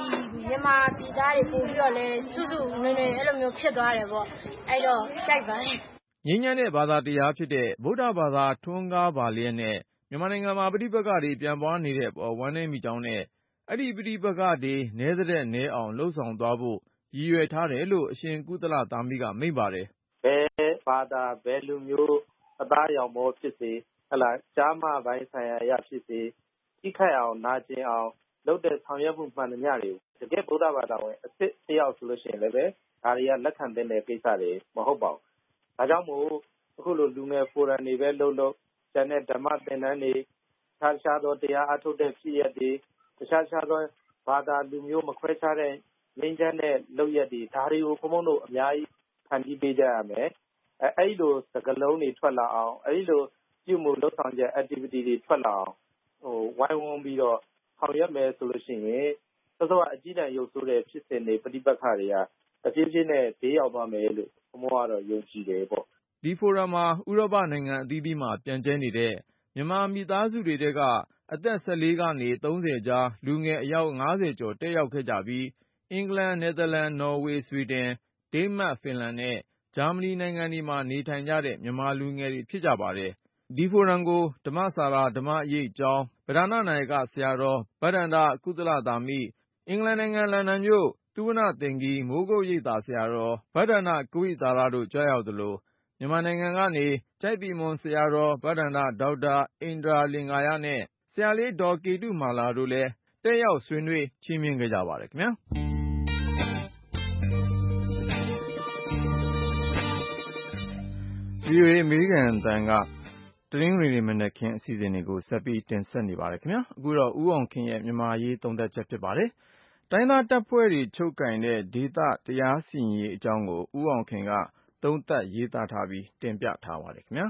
မြန်မာပြည်သားတွေပို့ပြီးတော့လဲစုစုနွေနွေအဲ့လိုမျိုးဖြစ်သွားတယ်ပေါ့အဲ့တော့ကြိုက်ပါတယ်ငြိမ်းချမ်းတဲ့ဘာသာတရားဖြစ်တဲ့ဗုဒ္ဓဘာသာထွန်းကားပါလျက်နဲ့မြန်မာနိုင်ငံမှာပဋိပက္ခတွေပြန်ပွားနေတဲ့အပေါ်ဝမ်းနည်းမိကြောင်းနဲ့အဲ့ဒီပဋိပက္ခတွေနည်းတဲ့နည်းအောင်လှုံ့ဆော်သွားဖို့ရည်ရွယ်ထားတယ်လို့အရှင်ကုသလသာမိကမိန့်ပါတယ်ဘယ်ဘာသာဘယ်လူမျိုးအသားရောင်မောဖြစ်စေဟလာကြားမပိုင်းဆိုင်ရာရဖြစ်စေကြီးခိုက်အောင်နာကျင်အောင်လုပ်တဲ့ဆောင်ရွက်မှုမှန်သမျှတွေကိုတကယ်ဗုဒ္ဓဘာသာဝင်အစ်စ်တယောက်ဆိုလို့ရှိရင်လည်းပဲဒါတွေကလက်ခံတဲ့ကိစ္စတွေမဟုတ်ပါဘူး။ဒါကြောင့်မို့အခုလိုလူငယ်ဖိုရမ်တွေပဲလုပ်လို့ကျန်တဲ့ဓမ္မသင်တန်းတွေခြားခြားသောတရားအထုတ်တဲ့ဖြစ်ရပ်တွေတခြားခြားသောဘာသာလူမျိုးမခွဲခြားတဲ့ငြိမ်းချမ်းတဲ့လုပ်ရက်တွေဒါတွေကိုဘုံဘုံတို့အများကြီးဖန်တီးပေးကြရမယ်။အဲအဲ့လိုစကလုံးတွေထွက်လာအောင်အဲ့လိုပြုမှုလုပ်ဆောင်ချက် activity တွေထွက်လာအောင်ဟိုဝိုင်းဝန်းပြီးတော့ဆောင်ရွက်မယ်ဆိုလို့ရှိရင်သစ္စာအကြည့်တန်ရုပ်ဆိုးတဲ့ဖြစ်စဉ်တွေပဋိပက္ခတွေကအပြည့်ပြည့်နဲ့ဘေးရောက်သွားမယ်လို့ဘုံဘုံကတော့ယုံကြည်တယ်ပေါ့ဒီဖိုရမ်မှာဥရောပနိုင်ငံအသီးသီးမှာပြန့်ကျဲနေတဲ့မြန်မာမိသားစုတွေတဲကအသက်၁၄ကနေ၃၀ကြားလူငယ်အယောက်၅၀ကျော်တက်ရောက်ခဲ့ကြပြီးအင်္ဂလန်နယ်သာလန်နော်ဝေဆွီဒင်ဒိန်းမတ်ဖင်လန်နဲ့ဂျာမနီနိုင်ငံတွေမှာနေထိုင်ကြတဲ့မြန်မာလူငယ်တွေဖြစ်ကြပါတယ်ဒီဖိုရမ်ကိုဓမ္မစာရာဓမ္မအရေးကျောင်းဗဒါနနာယကဆရာတော်ဗဒ္ဒန္တကုသလသာမိအင်္ဂလန်နိုင်ငံလန်ဒန်မြို့သုဝဏ္ဏသင်္ကီမိုးကုတ်ရိပ်သာဆရာတော်ဗဒ္ဒန္တကဝိသာရတို့ကြွရောက်သလိုမြန်မာနိုင်ငံကနေကျိုက်သီမွန်ဆရာတော်ဗဒ္ဒန္တဒေါက်တာဣန္ဒြာလင်္ကာယနဲ့ဆရာလေးဒေါ်ကေတုမာလာတို့လည်းတက်ရောက်ဆွေးနွေးချီးမြှင့်ခဲ့ကြပါတယ်ခင်ဗျာဗွီအိုအေအမေရိကန်အသံကတနင်္ဂနွေနေ့မနက်ခင်းအစီအစဉ်တွေကိုဆက်ပြီးတင်ဆက်နေပါတယ်ခင်ဗျာအခုတော့ဦးအောင်ခင်ရဲ့မြန်မာရေးသုံးသပ်ချက်ဖြစ်ပါတယ်တိုင်းသားတပ်ဖွဲ့တွေချုပ်ကင်တဲ့ဒေသတရားစီရင်ရေးအကြောင်းကိုဦးအောင်ခင်ကသုံးသပ်ရေးသားထားပြီးတင်ပြထားပါတယ်ခင်ဗျာ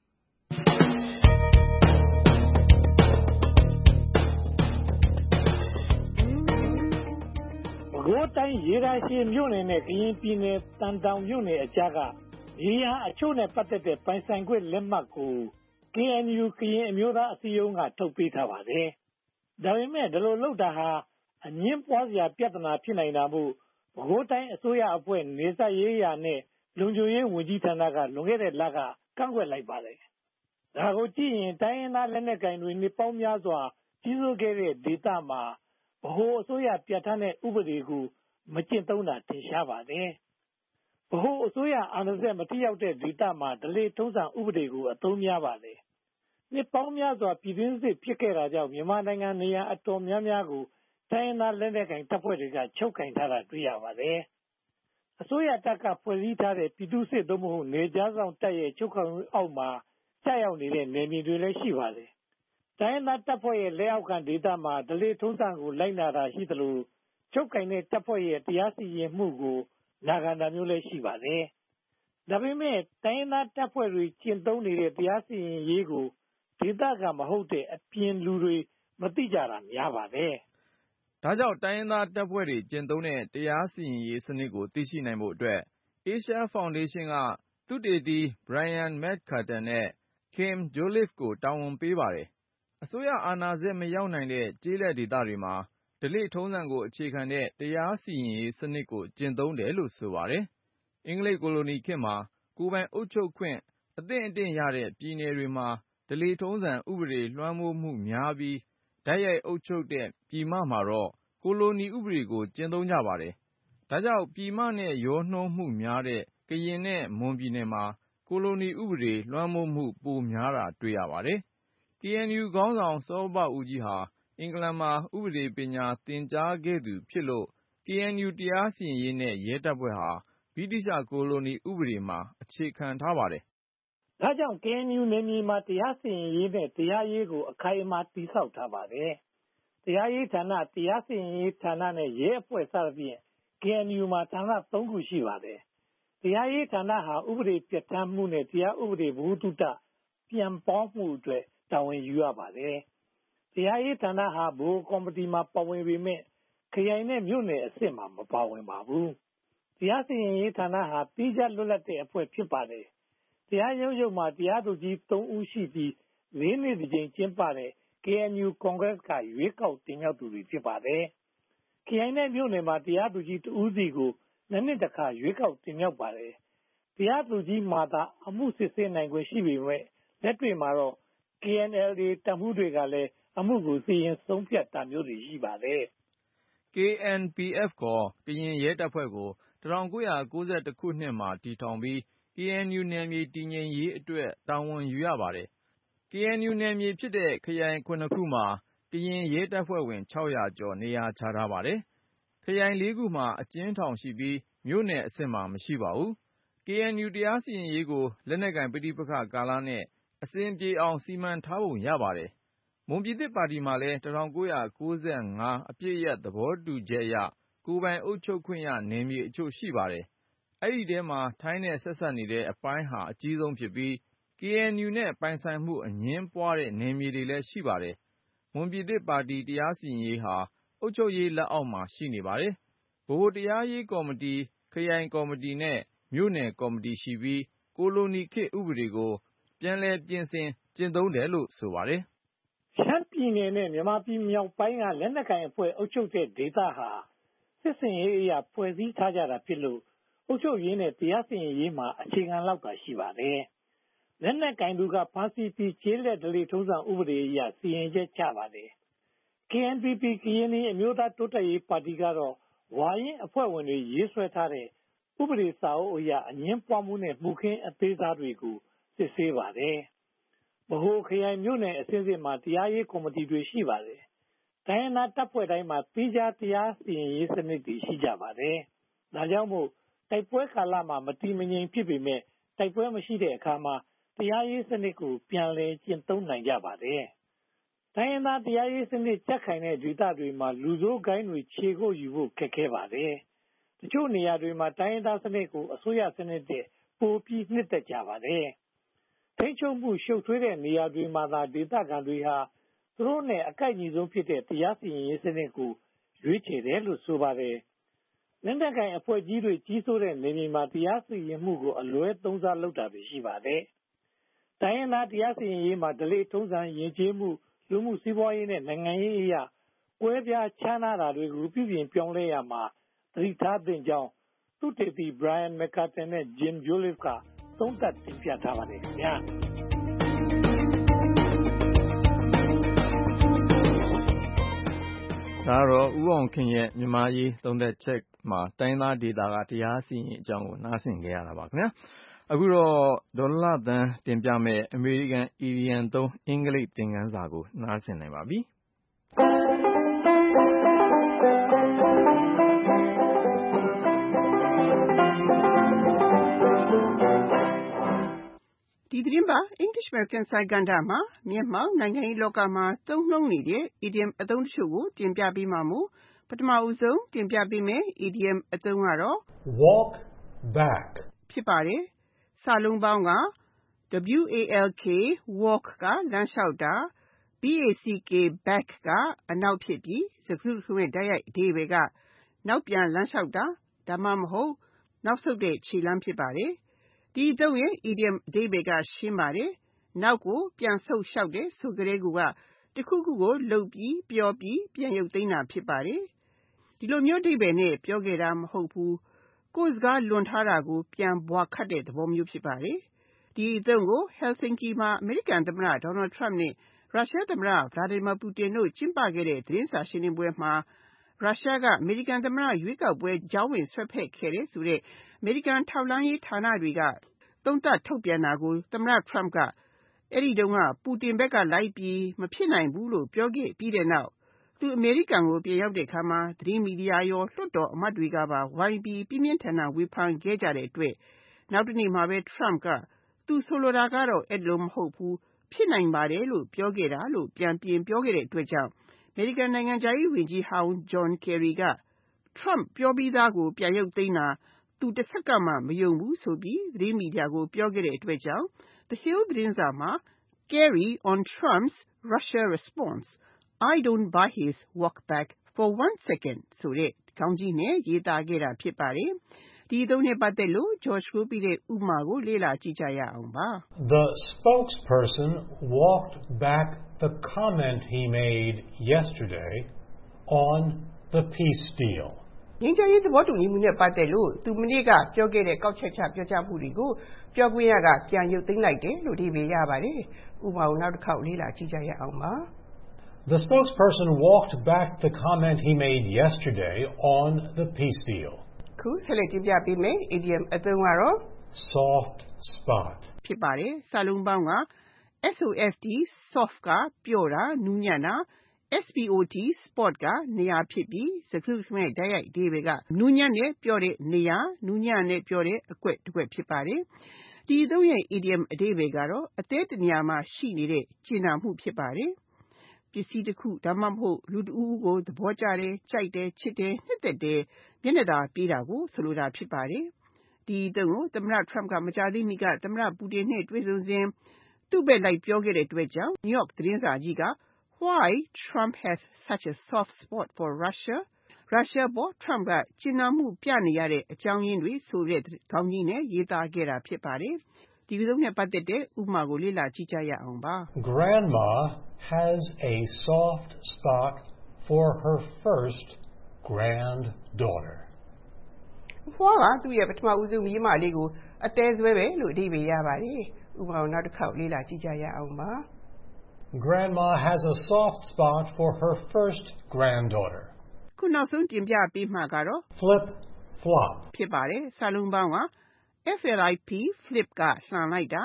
ပဲခူးတိုင်းရေတာရှည်မြို့နယ်နဲ့ကရင်ပြည်နယ်တန်တောင်မြို့နယ်အကြားကရေယာအချို့နဲ့ပတ်သက်တဲ့ပိုင်ဆိုင်ခွင့်လက်မှတ်ကို ကေအန်ယူ ကရင်အမျိုးသားအစည်းအရုံးကထုတ်ပေးထားပါတယ်။ဒါပေမဲ့ဒီလိုလုပ်တာဟာအငြင်းပွားစရာပြဿနာဖြစ်နိုင်တာမို့ပဲခူးတိုင်းအစိုးရအဖွဲ့နေဆက်ရေးရာနဲ့လုံခြုံရေးဝန်ကြီးဌာနကလွန်ခဲ့တဲ့လကကန့်ကွက်လိုက်ပါတယ်။ဒါကိုကြည့်ရင်တိုင်းရင်းသားလက်နက်ကိုင်တွေနှစ်ပေါင်းများစွာကြီးစိုးခဲ့တဲ့ဒေသမှာဗဟိုအစိုးရပြဋ္ဌာန်းတဲ့ဥပဒေကိုမကျင့်သုံးတာထင်ရှားပါတယ်။ဗဟိုအစိုးရအာဏာစက်မထိရောက်တဲ့ဒေသမှာဓလေ့ထုံးစံဥပဒေကိုအသုံးများပါတယ်။နှစ်ပေါင်းများစွာပြည်တွင်းစစ်ဖြစ်ခဲ့တာကြောင့်မြန်မာနိုင်ငံနေရာအတော်များများကိုတိုင်းရင်းသားလက်နက်ကိုင်တပ်ဖွဲ့တွေကချုပ်ကိုင်ထားတာတွေ့ရပါတယ်။အစိုးရတပ်ကဖွဲ့စည်းထားတဲ့ပြည်သူ့စစ်သို့မဟုတ်နေကြားဆောင်တပ်ရဲ့ချုပ်ကိုင်အောက်မှာကျရောက်နေတဲ့နယ်မြေတွေလည်းရှိပါတယ်။တိုင်းရင်းသားတပ်ဖွဲ့ရဲ့လက်အောက်ခံဒေသမှာဓလေ့ထုံးစံကိုလိုက်နာတာရှိသလိုချုပ်ကိုင်တဲ့တပ်ဖွဲ့ရဲ့တရားစီရင်မှုကိုနာခံတာမျိုးလည်းရှိပါတယ်။ဒါပေမဲ့တိုင်းရင်းသားတပ်ဖွဲ့တွေကျင့်သုံးနေတဲ့တရားစီရင်ရေးကိုဒေသကမဟုတ်တဲ့အပြင်လူတွေမသိကြတာများပါတယ်။ဒါကြောင့်တိုင်းရင်းသားတပ်ဖွဲ့တွေကျင့်သုံးတဲ့တရားစီရင်ရေးစနစ်ကိုသိရှိနိုင်ဖို့အတွက် Asia Foundation ကသုတေသီ Brian McCartan နဲ့ Kim Jolliffe ကိုတာဝန်ပေးပါတယ်။အစိုးရအာဏာစက်မရောက်နိုင်တဲ့ကျေးလက်ဒေသတွေမှာဓလေ့ထုံးစံကိုအခြေခံတဲ့တရားစီရင်ရေးစနစ်ကိုကျင့်သုံးတယ်လို့ဆိုပါတယ်။အင်္ဂလိပ်ကိုလိုနီခေတ်မှာကိုယ်ပိုင်အုပ်ချုပ်ခွင့်အသင့်အတင့်ရတဲ့ပြည်နယ်တွေမှာဓလေ့ထုံးစံဥပဒေလွှမ်းမိုးမှုများပြီးတိုက်ရိုက်အုပ်ချုပ်တဲ့ပြည်မမှာတော့ကိုလိုနီဥပဒေကိုကျင့်သုံးကြပါတယ်။ဒါကြောင့်ပြည်မနဲ့ရောနှောမှုများတဲ့ကရင်နဲ့မွန်ပြည်နယ်မှာကိုလိုနီဥပဒေလွှမ်းမိုးမှုပိုများတာတွေ့ရပါတယ်။ ကေအန်ယူ ခေါင်းဆောင်စောဘဦးကြီးဟာအင်္ဂလန်မှာဥပဒေပညာသင်ကြားခဲ့သူဖြစ်လို့ ကေအန်ယူ တရားစီရင်ရေးနဲ့ရဲတပ်ဖွဲ့ဟာဗြိတိသျှကိုလိုနီဥပဒေမှာအခြေခံထားပါတယ်။ဒါကြောင့် ကေအန်ယူ နယ်မြေမှာတရားစီရင်ရေးနဲ့တရားရေးကိုအခိုင်အမာတည်ဆောက်ထားပါတယ်။တရားရေးဌာန၊တရားစီရင်ရေးဌာနနဲ့ရဲအဖွဲ့စသဖြင့် ကေအန်ယူ မှာဌာနသုံးခုရှိပါတယ်။တရားရေးဌာနဟာဥပဒေပြဋ္ဌာန်းမှုနဲ့တရားဥပဒေဗဟုသုတပြန်ပေါင်းမှုအတွက်တာဝန်ယူရပါတယ်။တရားရေးဌာနဟာဗဟိုကော်မတီမှာပါဝင်ပေမယ့်ခရိုင်နဲ့မြို့နယ်အဆင့်မှာမပါဝင်ပါဘူး။တရားစီရင်ရေးဌာနဟာသီးခြားလွတ်လပ်တဲ့အဖွဲ့ဖြစ်ပါတယ်။တရားရုံးချုပ်မှာတရားသူကြီးသုံးဦးရှိပြီးလေးနှစ်တစ်ကြိမ်ကျင်းပတဲ့ ကေအန်ယူ Congress ကရွေးကောက်တင်မြှောက်သူတွေဖြစ်ပါတယ်ခရိုင်နဲ့မြို့နယ်မှာတရားသူကြီးတဦးစီကိုနှစ်နှစ်တစ်ခါရွေးကောက်တင်မြှောက်ပါတယ်။တရားသူကြီးမှာသာအမှုစစ်ဆေးနိုင်ခွင့်ရှိပေမဲ့လက်တွေ့မှာတော့ K N L A တပ်မှူးတွေကလည်းအမှုကိုစီရင်ဆုံးဖြတ်တာမျိုးတွေရှိပါတယ်။ K N P F ခေါ်ကရင်ရဲတပ်ဖွဲ့ကို၁၉၉၁ ခုနှစ်မှာတည်ထောင်ပြီး K N U နယ်မြေတည်ငြိမ်ရေးအတွက်တာဝန်ယူရပါတယ်။ K N U နယ်မြေဖြစ်တဲ့ခရိုင် ခုမှာ ကရင်ရဲတပ်ဖွဲ့ဝင် ခြောက်ရာကျော်နေရာချထားပါတယ်။ ခရိုင် ခုမှာအကျဉ်းထောင်ရှိပြီးမြို့နယ်အဆင့်မှာမရှိပါဘူး။ K N U တရားစီရင်ရေးကိုလက်နက်ကိုင်ပဋိပက္ခကာလနဲ့အဆင်ပြေအောင်စီမံထားပုံရပါတယ်။ မွန်ပြည်သစ်ပါတီမှာလည်း၁၉၉၅ အပစ်ရပ်သဘောတူချက်အရကိုယ်ပိုင်အုပ်ချုပ်ခွင့်ရနယ်မြေအချို့ရှိပါတယ်။ အဲဒီထဲမှာထိုင်းနဲ့ဆက်စပ်နေတဲ့အပိုင်းဟာအကြီးဆုံးဖြစ်ပြီး K N U နဲ့ပိုင်ဆိုင်မှုအငြင်းပွားတဲ့နယ်မြေတွေလည်းရှိပါတယ်။ မွန်ပြည်သစ်ပါတီတရားစီရင်ရေးဟာအုပ်ချုပ်ရေးလက်အောက်မှာရှိနေပါတယ်။ ဗဟိုတရားရေးကော်မတီ၊ ခရိုင်ကော်မတီနဲ့မြို့နယ်ကော်မတီရှိပြီးကိုလိုနီခေတ်ဥပဒေကိုပြန်လည်ပြင်ဆင်ကျင့်သုံးတယ်လို့ဆိုပါတယ်။ရှမ်းပြည်နယ်နဲ့မြန်မာပြည်မြောက်ပိုင်းကလက်နက်ကိုင်အဖွဲ့အုပ်ချုပ်တဲ့ဒေသဟာစစ်ဆင်ရေးအရဖွဲ့စည်းထားကြတာဖြစ်လို့အုပ်ချုပ်ရေးနဲ့တရားစီရင်ရေးမှာအခြေခံလောက်သာရှိပါတယ်။လက်နက်ကိုင်သူကဖမ်းဆီးပြီးကျေးလက်ဓလေ့ထုံးစံဥပဒေအရစီရင်ချက်ချပါတယ်။ K N P P ကရင်နီအမျိုးသားတိုးတက်ရေးပါတီကတော့ဝါရင့်အဖွဲ့ဝင်တွေရေးဆွဲထားတဲ့ဥပဒေစာအုပ်အရအငြင်းပွားမှုနဲ့မှုခင်းအသေးစားတွေကိုစစ်ဆေးပါတယ်။ဗဟိုခရိုင်မြို့နယ်အဆင့်ဆင့်မှာတရားရေးကော်မတီတွေရှိပါတယ်။တိုင်းရင်းသားတပ်ဖွဲ့တိုင်းမှာသီးခြားတရားစီရင်ရေးစနစ်တွေရှိကြပါတယ်။ဒါကြောင့်မို့တိုက်ပွဲကာလမှာမတည်မငြိမ်ဖြစ်ပေမဲ့တိုက်ပွဲမရှိတဲ့အခါမှာတရားရေးစနစ်ကိုပြန်လည်ကျင့်သုံးနိုင်ကြပါတယ်။တိုင်းရင်းသားတရားရေးစနစ်ကြံ့ခိုင်တဲ့ဒေသတွေမှာလူဆိုးဂိုဏ်းတွေခြေကုပ်ယူဖို့ခက်ခဲပါတယ်။တချို့နေရာတွေမှာတိုင်းရင်းသားစနစ်ကိုအစိုးရစနစ်တဲ့ပိုပြီးနှစ်သက်ကြပါတယ်။ထိန်းချုပ်မှုရှုပ်ထွေးတဲ့နေရာတွေမှာသာဒေသခံတွေဟာသူတို့နဲ့အကိုက်ညီဆုံးဖြစ်တဲ့တရားစီရင်ရေးစနစ်ကိုရွေးချယ်တယ်လို့ဆိုပါတယ်။လက်နက်ကိုင်အဖွဲ့ကြီးတွေကြီးစိုးတဲ့နယ်မြေမှာတရားစီရင်မှုကိုအလွဲသုံးစားလုပ်တာတွေရှိပါတယ်။တိုင်းရင်းသားတရားစီရင်ရေးမှာဓလေ့ထုံးစံယဉ်ကျေးမှုလူမှုစီးပွားရေးနဲ့နိုင်ငံရေးအရကွဲပြားခြားနားတာတွေကိုပြုပြင်ပြောင်းလဲရမှာသတိထားသင့်ကြောင်းသုတေသီ Brian McCartan နဲ့ Jim Joliffe ကသုံးသပ်တင်ပြထားပါတယ်ခင်ဗျာ။ဒါကတော့ဦးအောင်ခင်ရဲ့မြန်မာရေးသုံးသပ်ချက်မှာတိုင်းသားဒေသကတရားစီရင်အကြောင်းကိုနားဆင်ကြရတာပါခင်ဗျာ။အခုတော့ဒေါ်လှသန်းတင်ပြမယ်အမေရိကန်အီဒီယံသုံးအင်္ဂလိပ်သင်ခန်းစာကိုနားဆင်နိုင်ပါပြီ။ဒီသတင်းပတ် English American စာကဏ္ဍမှာမျက်မှောက်နိုင်ငံရေးလောကမှာသုံးနှုန်းနေတဲ့ idiom အသုံးတချို့ကိုတင်ပြပေးမှာမို့ပထမဦးဆုံးတင်ပြပေးမယ့် idiom အသုံးကတော့ walk back ဖြစ်ပါတယ်။စာလုံးပေါင်းက W A L K walk ကလမ်းလျှောက်တာ B A C K back ကအနောက်ဖြစ်ပြီးစကားစုတခုရဲ့တိုက်ရိုက်အဓိပ္ပာယ်ကနောက်ပြန်လမ်းလျှောက်တာဒါမှမဟုတ်နောက်ဆုတ်တဲ့ခြေလှမ်းဖြစ်ပါတယ်။ဒီအသုံးရဲ့ idiom အဓိပ္ပာယ်ကရှင်းပါတယ်။နောက်ကိုပြန်ဆုတ်လျှောက်တယ်ဆိုကြတဲ့ကူကတခုခုကိုလုပ်ပြီးပြောပြီးပြန်ရုပ်သိမ်းတာဖြစ်ပါတယ်။ဒီလိုမျိုးအဓိပ္ပာယ်နဲ့ပြောခဲ့တာမဟုတ်ဘူး။ကိုယ်စကားလွန်ထားတာကိုပြန်ဘွာခတ်တဲ့သဘောမျိုးဖြစ်ပါတယ်။ဒီအသုံးကို Helsinki မှာအမေရိကန်သမ္မတ Donald Trump နဲ့ရုရှားသမ္မတ Vladimir Putin တို့ကျင်းပခဲ့တဲ့သတင်းစာရှင်းလင်းပွဲမှာရုရှားကအမေရိကန်သမ္မတရွေးကောက်ပွဲကြားဝင်ဆွတ်ဖက်ခဲ့တယ်ဆိုတဲ့အမေရိကန်ထောက်လှမ်းရေးဌာနတွေကသုံးသပ်ထုတ်ပြန်တာကိုသမ္မတ Trump ကအဲဒီတုန်းကပူတင်ဘက်ကလိုက်ပြီးမဖြစ်နိုင်ဘူးလို့ပြောခဲ့ပြီးတဲ့နောက်သူအမေရိကန်ကိုပြန်ရောက်တဲ့အခါမှာသတင်းမီဒီယာရောလွှတ်တော်အမတ်တွေကပါဝိုင်းပြီးပြင်းပြင်းထန်ထန်ဝေဖန်ခဲ့ကြတဲ့အတွက်နောက်တနေ့မှာပဲ Trump ကသူဆိုလိုတာကတော့အဲ့လိုမဟုတ်ဘူးဖြစ်နိုင်ပါတယ်လို့ပြောခဲ့တာလို့ပြန်ပြင်ပြောခဲ့တဲ့အတွက်ကြောင့်အမေရိကန်နိုင်ငံခြားရေးဝန်ကြီးဟောင်း John Kerry က Trump ပြောပြီးသားကိုပြန်ရုပ်သိမ်းတာသူတစ်စက္ကန့်မှမယုံဘူးဆိုပြီးသတင်းမီဒီယာကိုပြောခဲ့တဲ့အတွက်ကြောင့် The Hill သတင်းစာမှာ Kerry on Trump's Russia response I don't buy his walk back for one second ဆိုတဲ့ခေါင်းကြီးနဲ့ရေးသားခဲ့တာဖြစ်ပါတယ်။ဒီအသုံးနဲ့ပတ်သက်လို့ George ကိုပြီးတဲ့ဥပမာကိုလေ့လာကြည့်ကြရအောင်ပါ။ The spokesperson walked back the comment he made yesterday on the peace deal. ငြိမ်းချမ်းရေးသဘောတူညီမှုနဲ့ပတ်သက်လို့သူမနေ့ကပြောခဲ့တဲ့ကောက်ချက်ချပြောကြားမှုတွေကိုပြောခွင့်ရကပြန်ရုပ်သိမ်းလိုက်တယ်လို့ဒီပေရပါတယ်။ဥပမာကိုနောက်တစ်ခေါက်လေ့လာကြည့်ကြရအောင်ပါ။ The spokesperson walked back the comment he made yesterday on the peace deal. ခုဆက်လက်တင်ပြပေးမယ် idiom အသုံးကတော့ soft spot ဖြစ်ပါတယ်။စာလုံးပေါင်းက soft soft ကပျော့တာနူးညံ့တာ spot spot ကနေရာဖြစ်ပြီးစကားစုရဲ့တိုက်ရိုက်အဓိပ္ပာယ်ကနူးညံ့တဲ့ပျော့တဲ့နေရာနူးညံ့တဲ့ပျော့တဲ့အကွက်တစ်ကွက်ဖြစ်ပါတယ်။ဒီအသုံးရဲ့ idiom အဓိပ္ပာယ်ကတော့အသေးတနေရာမှာရှိနေတဲ့ကျဉ်းနာမှုဖြစ်ပါတယ်။ပစ္စည်းတစ်ခုဒါမှမဟုတ်လူတစ်ဦးကိုသဘောကျတယ်ကြိုက်တယ်ချစ်တယ်နှစ်သက်တယ်မျက်နှာသာပေးတာကိုဆိုလိုတာဖြစ်ပါတယ်။ဒီအသုံးကိုသမ္မတ Trump ကမကြာသေးမီကသမ္မတပူတင်နဲ့တွေ့ဆုံစဉ်သူ့ဘက်လိုက်ပြောခဲ့တဲ့အတွက်ကြောင့် New York သတင်းစာကြီးက Why Trump has such a soft spot for Russia? Russia ပေါ် Trump ကကျဉ်းနာမှုပြနေရတဲ့အကြောင်းရင်းတွေဆိုတဲ့ခေါင်းကြီးနဲ့ရေးသားခဲ့တာဖြစ်ပါတယ်။ဒီကုန်းနဲ့ပတ်သက်တဲ့ဥပမာကိုလေ့လာကြည့်ကြရအောင်ပါ။ Grandma has a soft spot for her first granddaughter. ဘွားကသူ့ရဲ့ပထမဦးဆုံးမိန်းမလေးကိုအသေးဆွဲပဲလို့အဓိပ္ပာယ်ရပါတယ်။ဥပမာကိုနောက်တစ်ခေါက်လေ့လာကြည့်ကြရအောင်ပါ။ Grandma has a soft spot for her first granddaughter. ခုနောက်ဆုံးတင်ပြပေးမှာကတော့ flip flop ဖြစ်ပါတယ်။စာလုံးပေါင်းက flip flip ကလှန်လိုက်တာ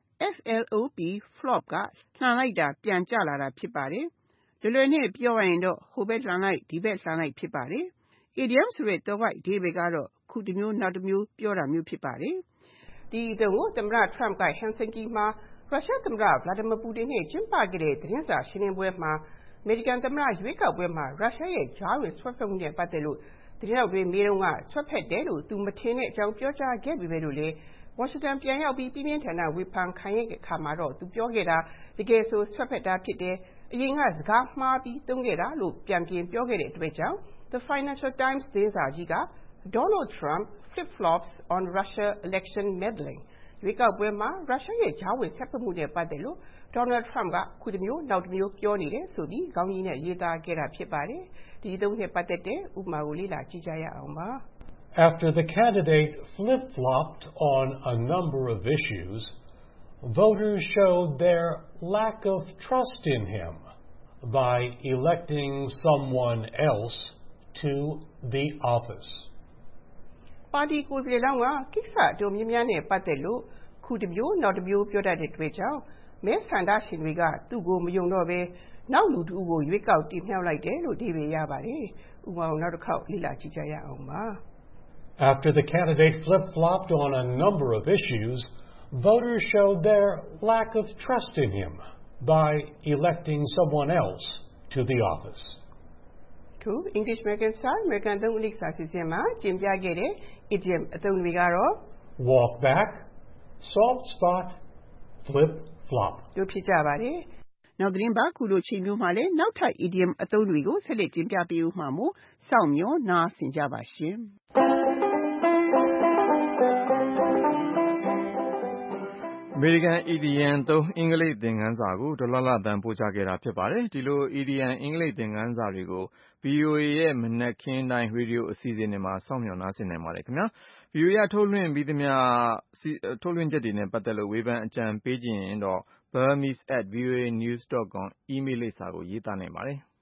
flop flop ကလှန်လိုက်တာပြန်ကျလာတာဖြစ်ပါတယ်။လွယ်လွယ်နဲ့ပြောရရင်တော့ဟိုဘက်လှန်လိုက်ဒီဘက်လှန်လိုက်ဖြစ်ပါတယ်။ idiom ဆိုတဲ့သွယ်ဝိုက်အဓိပ္ပာယ်ကတော့ခုတစ်မျိုးနောက်တစ်မျိုးပြောတာမျိုးဖြစ်ပါတယ်။ဒီအသုံးကိုသမ္မတ Trump က Helsinki မှာရုရှားသမ္မတ Vladimir Putin နဲ့ကျင်းပခဲ့တဲ့သတင်းစာရှင်းလင်းပွဲမှာအမေရိကန်သမ္မတရွေးကောက်ပွဲမှာရုရှားရဲ့ကြားဝင်ဆွတ်ဖက်မှုနဲ့ပတ်သက်လို့သတင်းထောက်တွေမေးတော့ကဆွတ်ဖက်တယ်လို့သူမထင်တဲ့အကြောင်းပြောကြားခဲ့ပေမဲ့လို့လေဝါရှင်တန်ပြန်ရောက်ပြီးပြင်းပြင်းထန်ထန်ဝေဖန်ခံရတဲ့အခါမှာတော့သူပြောခဲ့တာတကယ်ဆိုဆွတ်ဖက်တာဖြစ်တယ်အရင်ကစကားမှားပြီးသုံးခဲ့တာလို့ပြန်ပြင်ပြောခဲ့တဲ့အတွက်ကြောင့် The Financial Times သတင်းစာကြီးက Donald Trump flip-flops on Russia election meddling ရွေးကောက်ပွဲမှာရုရှားရဲ့ကြားဝင်ဆက်ဖက်မှုနဲ့ပတ်သက်လို့ Donald Trump ကခုတစ်မျိုးနောက်တစ်မျိုးပြောနေတယ်ဆိုပြီးခေါင်းကြီးနဲ့ရေးသားခဲ့တာဖြစ်ပါတယ်။ဒီအသုံးနဲ့ပတ်သက်တဲ့ဥပမာကိုလေ့လာကြည့်ကြရအောင်ပါ။ After the candidate flip-flopped on a number of issues, voters showed their lack of trust in him by electing someone else to the office. ပါတီကိုယ်စားလှယ်လောင်းကကိစ္စအတော်များများနဲ့ပတ်သက်လို့ခုတစ်မျိုးနောက်တစ်မျိုးပြောတတ်တဲ့တွေ့ကြောင်းမဲဆန္ဒရှင်တွေကသူ့ကိုမယုံတော့ဘဲနောက်လူတစ်ဦးကိုရွေးကောက်တင်မြှောက်လိုက်တယ်လို့ဒီပေရပါတယ်။ဥပမာကိုနောက်တစ်ခေါက်လေ့လာကြည့်ကြရအောင်ပါ။ After the candidate flip-flopped on a number of issues, voters showed their lack of trust in him by electing someone else to the office. To English American Style American သုံးဥလိစာစီစဉ်မှာကျင်းပြခဲ့တဲ့ idiom အသုံးတွေကတော့ walk back, soft spot, flip flop တို့ဖြစ်ကြပါတယ်။နောက်သတင်းပါခုလိုချိန်မျိုးမှာလည်းနောက်ထပ် idiom အသုံးတွေကိုဆက်လက်တင်ပြပေးဦးမှာမို့စောင့်မျှော်နားဆင်ကြပါရှင်။ American Idiom သုံးအင်္ဂလိပ်သင်ခန်းစာကိုဒေါ်လာလတန်ပို့ချခဲ့တာဖြစ်ပါတယ်။ဒီလို Idiom အင်္ဂလိပ်သင်ခန်းစာတွေကို ဗွီအိုအေရဲ့မနက်ခင်းတိုင်းရေဒီယိုအစီအစဉ်တွေမှာစောင့်မျှော်နားဆင်နိုင်ပါတယ်ခင်ဗျာ။ ဗွီအိုအေကထုတ်လွှင့်ပြီးသမျှထုတ်လွှင့်ချက်တွေနဲ့ပတ်သက်လို့ဝေဖန်အကြံပေးချင်ရင်တော့ burmese at voa news dot com အီးမေးလ်လိပ်စာကိုရေးသားနိုင်ပါတယ်။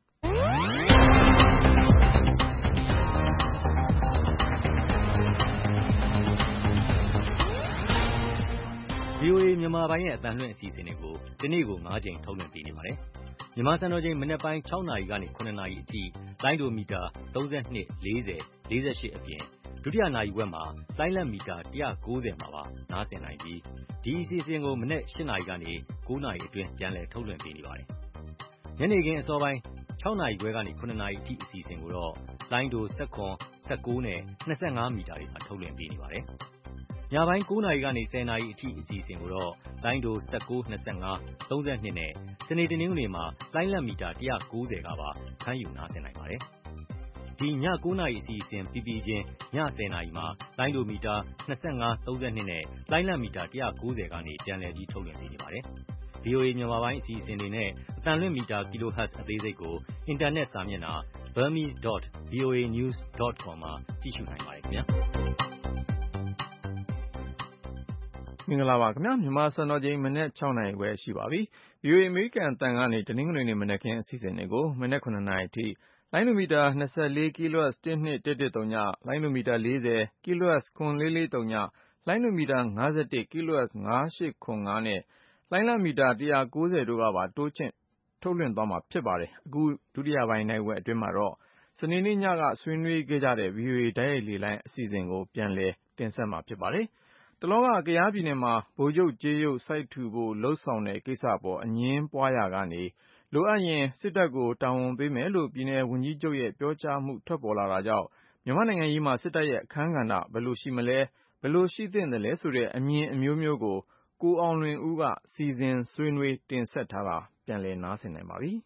VOA မြန်မာပိုင်းရဲ့အသံလွှင့်အစီအစဉ်တွေကိုဒီနေ့ကို၅ကြိမ်ထုတ်လွှင့်ပေးနေပါတယ်။မြန်မာစံတော်ချိန်မနက်ပိုင်း၆နာရီကနေ၇နာရီအထိလိုင်းဒိုမီတာ၃၂ ၄၀ ၄၈အပြင်ဒုတိယနာရီဝက်မှာလိုင်းလက်မီတာ၁၉၀မှာပါနားဆင်နိုင်ပြီးဒီအစီအစဉ်ကိုမနက်၈နာရီကနေ၉နာရီအတွင်းပြန်လည်ထုတ်လွှင့်ပေးနေပါတယ်။ညနေခင်းအစောပိုင်း၆နာရီခွဲကနေ၇နာရီအထိအစီအစဉ်ကိုတော့လိုင်းဒို၁၇ ၁၉နဲ့၂၅မီတာတွေမှာထုတ်လွှင့်ပေးနေပါတယ်။ညပိုင်း၉နာရီကနေ၁၀နာရီအထိအစီအစဉ်ကိုတော့လိုင်းဒို၁၉ ၂၅ ၃၂နဲ့စနေတနင်္ဂနွေမှာလိုင်းလက်မီတာ၁၉၀ကပါဖမ်းယူနားဆင်နိုင်ပါတယ်။ဒီည၉နာရီအစီအစဉ်ပြီးပြီးချင်းည၁၀နာရီမှာလိုင်းဒိုမီတာ၂၅ ၃၂နဲ့လိုင်းလက်မီတာ၁၉၀ကနေပြန်လည်ပြီးထုတ်လွှင့်ပေးနေပါတယ်။ဗီအိုအေ မြန်မာပိုင်းအစီအစဉ်တွေနဲ့အသံလွှင့်မီတာ kilohertz အသေးစိတ်ကိုအင်တာနက်စာမျက်နှာ burmese dot v o a news dot com မှာကြည့်ရှုနိုင်ပါတယ်ခင်ဗျာမင်္ဂလာပါခင်ဗျာမြန်မာစံတော်ချိန်မနက်၆နာရီခွဲရှိပါပြီ ဗီအိုအေ အမေရိကန်အသံကနေတနင်္ဂနွေနေ့မနက်ခင်းအစီအစဉ်တွေကိုမနက်၇နာရီအထိလိုင်းနိုမီတာ၂၄ kilohertz တစ်၂တစ်တစ်သုံး လိုင်းနိုမီတာ၄၀ kilohertz ၇၄၄သုံး လိုင်းနိုမီတာ၅၁ kilohertz ၅၈၇၅နဲ့လိုင်းလမီတာ၁၉၀တို့ကပါတိုးချဲ့ထုတ်လွှင့်သွားမှာဖြစ်ပါတယ်အခုဒုတိယပိုင်းနိုင်ဝက်အတွင်းမှာတော့စနေနေ့ညကဆွေးနွေးခဲ့ကြတဲ့ ဗီအိုအေ တိုက်ရိုက်လေလိုင်းအစီအစဉ်ကိုပြန်လည်တင်ဆက်မှာဖြစ်ပါတယ်တလောကကယားပြည်နယ်မှာဗိုလ်ချုပ်ကြေးရုပ်စိုက်ထူဖို့လှုံ့ဆော်တဲ့ကိစ္စပေါ်အငြင်းပွားရာကနေလိုအပ်ရင်စစ်တပ်ကိုတာဝန်ပေးမယ်လို့ပြည်နယ်ဝန်ကြီးချုပ်ရဲ့ပြောကြားမှုထွက်ပေါ်လာတာကြောင့်မြန်မာနိုင်ငံရေးမှာစစ်တပ်ရဲ့အခန်းကဏ္ဍဘယ်လိုရှိမလဲဘယ်လိုရှိသင့်တယ်လဲဆိုတဲ့အမြင်အမျိုးမျိုးကိုကိုအောင်လွင်ဦးကစီစဉ်ဆွေးနွေးတင်ဆက်ထားတာပြန်လည်နားဆင်နိုင်ပါပြီ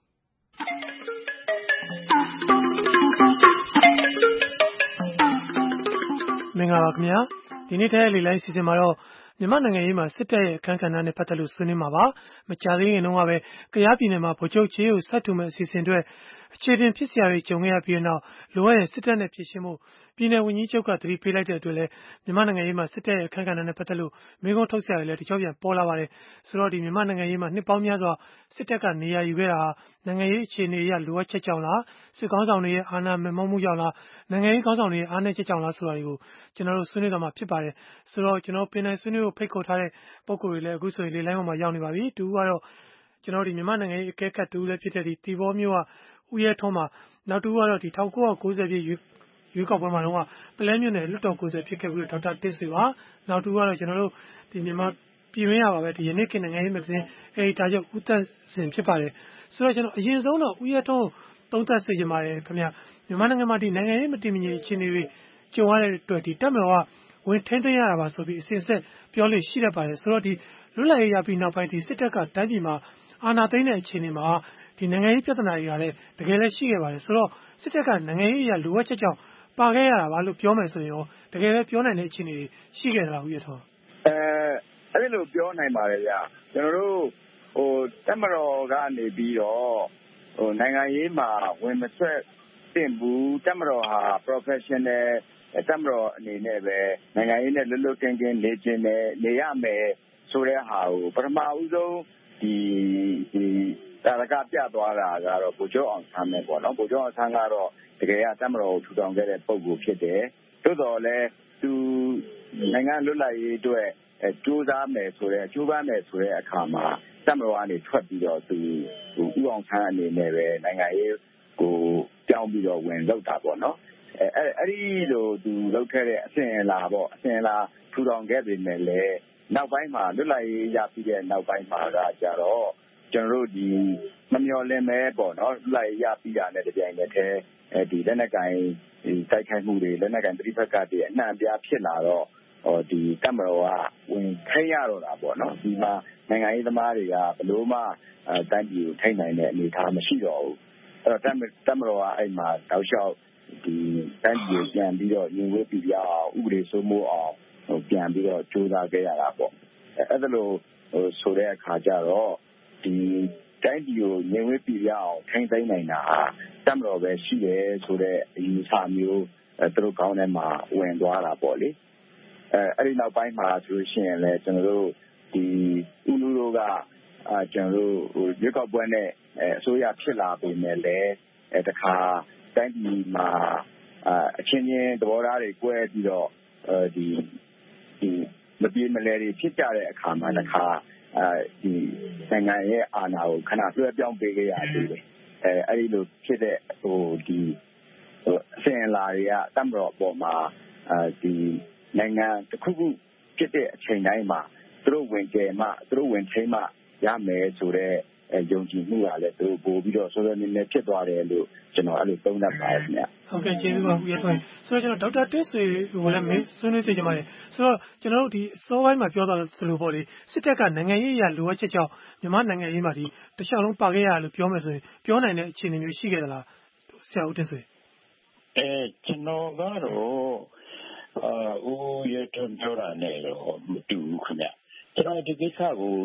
မင်္ဂလာပါခင်ဗျာဒီနေ့တဲ့လေလိုင်းစီစဉ်မှာတော့မြန်မာနိုင်ငံရေးမှာစစ်တပ်ရဲ့အခန်းကဏ္ဍနဲ့ပတ်သက်လို့ဆွေးနွေးမှာပါမကြာသေးခင်တုန်းကပဲကယားပြည်နယ်မှာဗိုလ်ချုပ်ကြေးကိုစတ်တူမဲ့အစီအစဉ်အတွက်အခြေတင်ဖြစ်စရာတွေကြုံခဲ့ရပြီးတဲ့နောက်လိုအပ်ရင်စစ်တပ်နဲ့ပြည်ရှင်းမှုပြည်နယ်ဝန်ကြီးချုပ်ကသတိပေးလိုက်တဲ့အတွက်လည်းမြန်မာနိုင်ငံရေးမှာစစ်တပ်ရဲ့အခန်းကဏ္ဍနဲ့ပတ်သက်လို့မိန့်ခွန်းထုတ်စရာတွေလည်းတချို့ပြန်ပေါ်လာပါတယ်ဆိုတော့ဒီမြန်မာနိုင်ငံရေးမှာနှစ်ပေါင်းများစွာစစ်တပ်ကနေရာယူခဲ့တာနိုင်ငံရေးအခြေအနေအရလိုအပ်ချက်ကြောင့်လားစစ်ကောင်းဆောင်တွေရဲ့အာဏာမက်မောမှုကြောင့်လားနိုင်ငံရေးကောင်းဆောင်တွေရဲ့အားနည်းချက်ကြောင့်လားဆိုတာတွေကိုကျွန်တော်တို့ဆွေးနွေးကြမှာဖြစ်ပါတယ်ဆိုတော့ကျွန်တော်ပင်နိုင်ဆွေးနွေးဖို့ဖိတ်ခေါ်ထားတဲ့ပုံကိုယ်တွေလည်းအခုဆိုရင်လေလိုင်းပေါ်မှာရောက်နေပါပြီတူကတော့ကျွန်တော်ဒီမြန်မာနိုင်ငံရေးအကဲခတ်တူလည်းဖြစ်တဲ့ဒီတီဘောမျိုးကဦးရဲထွန်းမှာနောက်တူကတော့ဒီ၁၉၉၀ပြည့်ရွေးကောက်ပွဲမှာတော့ပလဲမြို့နယ်လွှတ်တော်ကိုယ်စားဖြစ်ခဲ့ပြီးဒေါက်တာတစ်ဆွေပါနောက်တူကတော့ကျွန်တော်တို့ဒီမြန်မာပြည်ရင်းရပါပဲဒီယနေ့ခေတ်နိုင်ငံရေးမဂ္ဂဇင်းအေဒီတာချုပ်ဦးသက်စင်ဖြစ်ပါတယ်ဆိုတော့ကျွန်တော်အရင်ဆုံးတော့ဦးရဲထွန်းသုံးသပ်စေချင်ပါတယ်ခင်ဗျမြန်မာနိုင်ငံမှာဒီနိုင်ငံရေးမတည်မငြိမ်အခြေအနေတွေကြုံရတဲ့အတွက်ဒီတပ်မတော်ကဝင်ထိန်းသိမ်းရတာပါဆိုပြီးအစဉ်အဆက်ပြောလို့ရှိတတ်ပါတယ်ဆိုတော့ဒီလွတ်လပ်ရေးရပြီးနောက်ပိုင်းဒီစစ်တပ်ကတိုင်းပြည်မှာအာဏာသိမ်းတဲ့အခြေအနေမှာဒီနိုင်ငံရေးပြဿနာတွေကလည်းတကယ်လည်းရှိခဲ့ပါတယ်ဆိုတော့စစ်တပ်ကနိုင်ငံရေးအရာလိုအပ်ချက်ကြောင့်ပါခဲ့ရတာပါလို့ပြောမယ်ဆိုရင်ရောတကယ်ပဲပြောနိုင်တဲ့အခြေအနေတွေရှိခဲ့သလားဦးရထွန်းအဲအဲ့လိုပြောနိုင်ပါတယ်ဗျကျွန်တော်တို့ဟိုတပ်မတော်ကနေပြီးတော့ဟိုနိုင်ငံရေးမှာဝင်မဆွဲတင်ဘူးတပ်မတော်ဟာ professional တပ်မတော်အနေနဲ့ပဲနိုင်ငံရေးနဲ့လွတ်လွတ်ကင်းကင်းနေကျင်တယ်နေရမယ်ဆိုတဲ့ဟာကိုပထမဦးဆုံးဒီဒီတာရကပြသွားတာကတော့ဗိုလ်ချုပ်အောင်ဆန်းပဲပေါ့နော်ဗိုလ်ချုပ်အောင်ဆန်းကတော့တကယ်ကတပ်မတော်ကိုထူထောင်ခဲ့တဲ့ပုဂ္ဂိုလ်ဖြစ်တယ်သို့တော်လည်းသူနိုင်ငံလွတ်လပ်ရေးအတွက်ကြိုးစားမယ်ဆိုတဲ့ကြိုးပမ်းမယ်ဆိုတဲ့အခါမှာတပ်မတော်ကနေထွက်ပြီးတော့သူဦးအောင်ဆန်းအနေနဲ့ပဲနိုင်ငံရေးကိုကြောင်းပြီးတော့ဝင်လောက်တာပေါ့နော်အဲအဲ့ဒီလိုသူလောက်ခဲ့တဲ့အစဉ်အလာပေါ့အစဉ်အလာထူထောင်ခဲ့ပေမဲ့လည်းနောက်ပိုင်းမှာလွတ်လပ်ရေးရပြီးတဲ့နောက်ပိုင်းမှာကကြတော့ကျွန်တော်တို့ဒီမမျော်လင့်မဲပေါ့နော်လွတ်လပ်ရေးရပြီးတာနဲ့တပြိုင်တည်းအဲဒီလက်နက်ကင်ဒီတိုက်ခိုက်မှုတွေလက်နက်ကင်ပြည်ပကတည်းအနှံ့အပြားဖြစ်လာတော့ဟောဒီတပ်မတော်ကဝင်ထိန်းရတော့တာပေါ့နော်ဒီမှာနိုင်ငံရေးသမားတွေကဘလို့မှအဲတိုင်းပြည်ကိုထိန်းနိုင်တဲ့အနေအထားမရှိတော့ဘူးအဲ့တော့တပ်မတော်ကအဲ့မှာတောက်လျှောက်ဒီတိုင်းပြည်ပြန်ပြီးတော့ညီဝတ်ပြပြအောင်ဥပဒေစိုးမိုးအောင်ဟိုပြန်ပြီးတော့ကြိုးစားခဲ့ရတာပေါ့အဲ့ဒါလို့ဟိုဆိုတဲ့အခါကျတော့ဒီတိုင်းပြည်ကိုညီဝတ်ပြပြအောင်ထိန်းသိမ်းနိုင်တာဟာတပ်မတော်ပဲရှိတယ်ဆိုတဲ့အယူဆမျိုးသူတို့ကောင်းထဲမှာဝင်သွားတာပေါ့လေအဲအဲ့ဒီနောက်ပိုင်းမှာဆိုလို့ရှိရင်လည်းကျွန်တော်တို့ဒီဥလူတို့ကအာကျွန်တော်တို့ဟိုရွေးကောက်ပွဲနဲ့အဲအစိုးရဖြစ်လာပေမဲ့လည်းအဲတခါတိုင်းပြည်မှာအာအချင်းချင်းသဘောထားတွေကွဲပြီးတော့အဲဒီဒီမပြေမလဲတွေဖြစ်ကြတဲ့အခါမှာတခါအဲဒီနိုင်ငံရဲ့အာဏာကိုခဏလွှဲပြောင်းပေးခဲ့ရသေးတယ်အဲအဲ့ဒီလိုဖြစ်တဲ့ဟိုဒီဟိုအစဉ်အလာတွေကတပ်မတော်အပေါ်မှာအဲဒီနိုင်ငံတစ်ခုခုဖြစ်တဲ့အချိန်တိုင်းမှာသူတို့ဝင်ကြမှသူတို့ဝင်ချိန်မှရမယ်ဆိုတဲ့ယုံကြည်မှုကလည်းသူပို့ပြီးတော့ဆိုးဆိုးနည်းနည်းဖြစ်သွားတယ်လို့ကျွန်တော်အဲ့လိုသုံးသပ်ပါတယ်ခင်ဗျဟုတ်ကဲ့ကျေးဇူးပါဦးရထွန်းဆိုတော့ကျွန်တော်ဒေါက်တာတစ်ဆွေကိုလည်းမေးဆွေးနွေးစေချင်ပါတယ်ဆိုတော့ကျွန်တော်တို့ဒီအစောပိုင်းမှာပြောသွားသလိုပေါ့လေစစ်တပ်ကနိုင်ငံရေးအရလိုအပ်ချက်ကြောင့်မြန်မာနိုင်ငံရေးမှာဒီတခြားလုံးပါခဲ့ရလို့ပြောမယ်ဆိုရင်ပြောနိုင်တဲ့အခြေအနေမျိုးရှိခဲ့သလားဆရာဦးတစ်ဆွေအဲကျွန်တော်ကတော့အာဦးရထွန်းပြောတာနဲ့တော့မတူဘူးခင်ဗျကျွန်တော်ဒီကိစ္စကိုက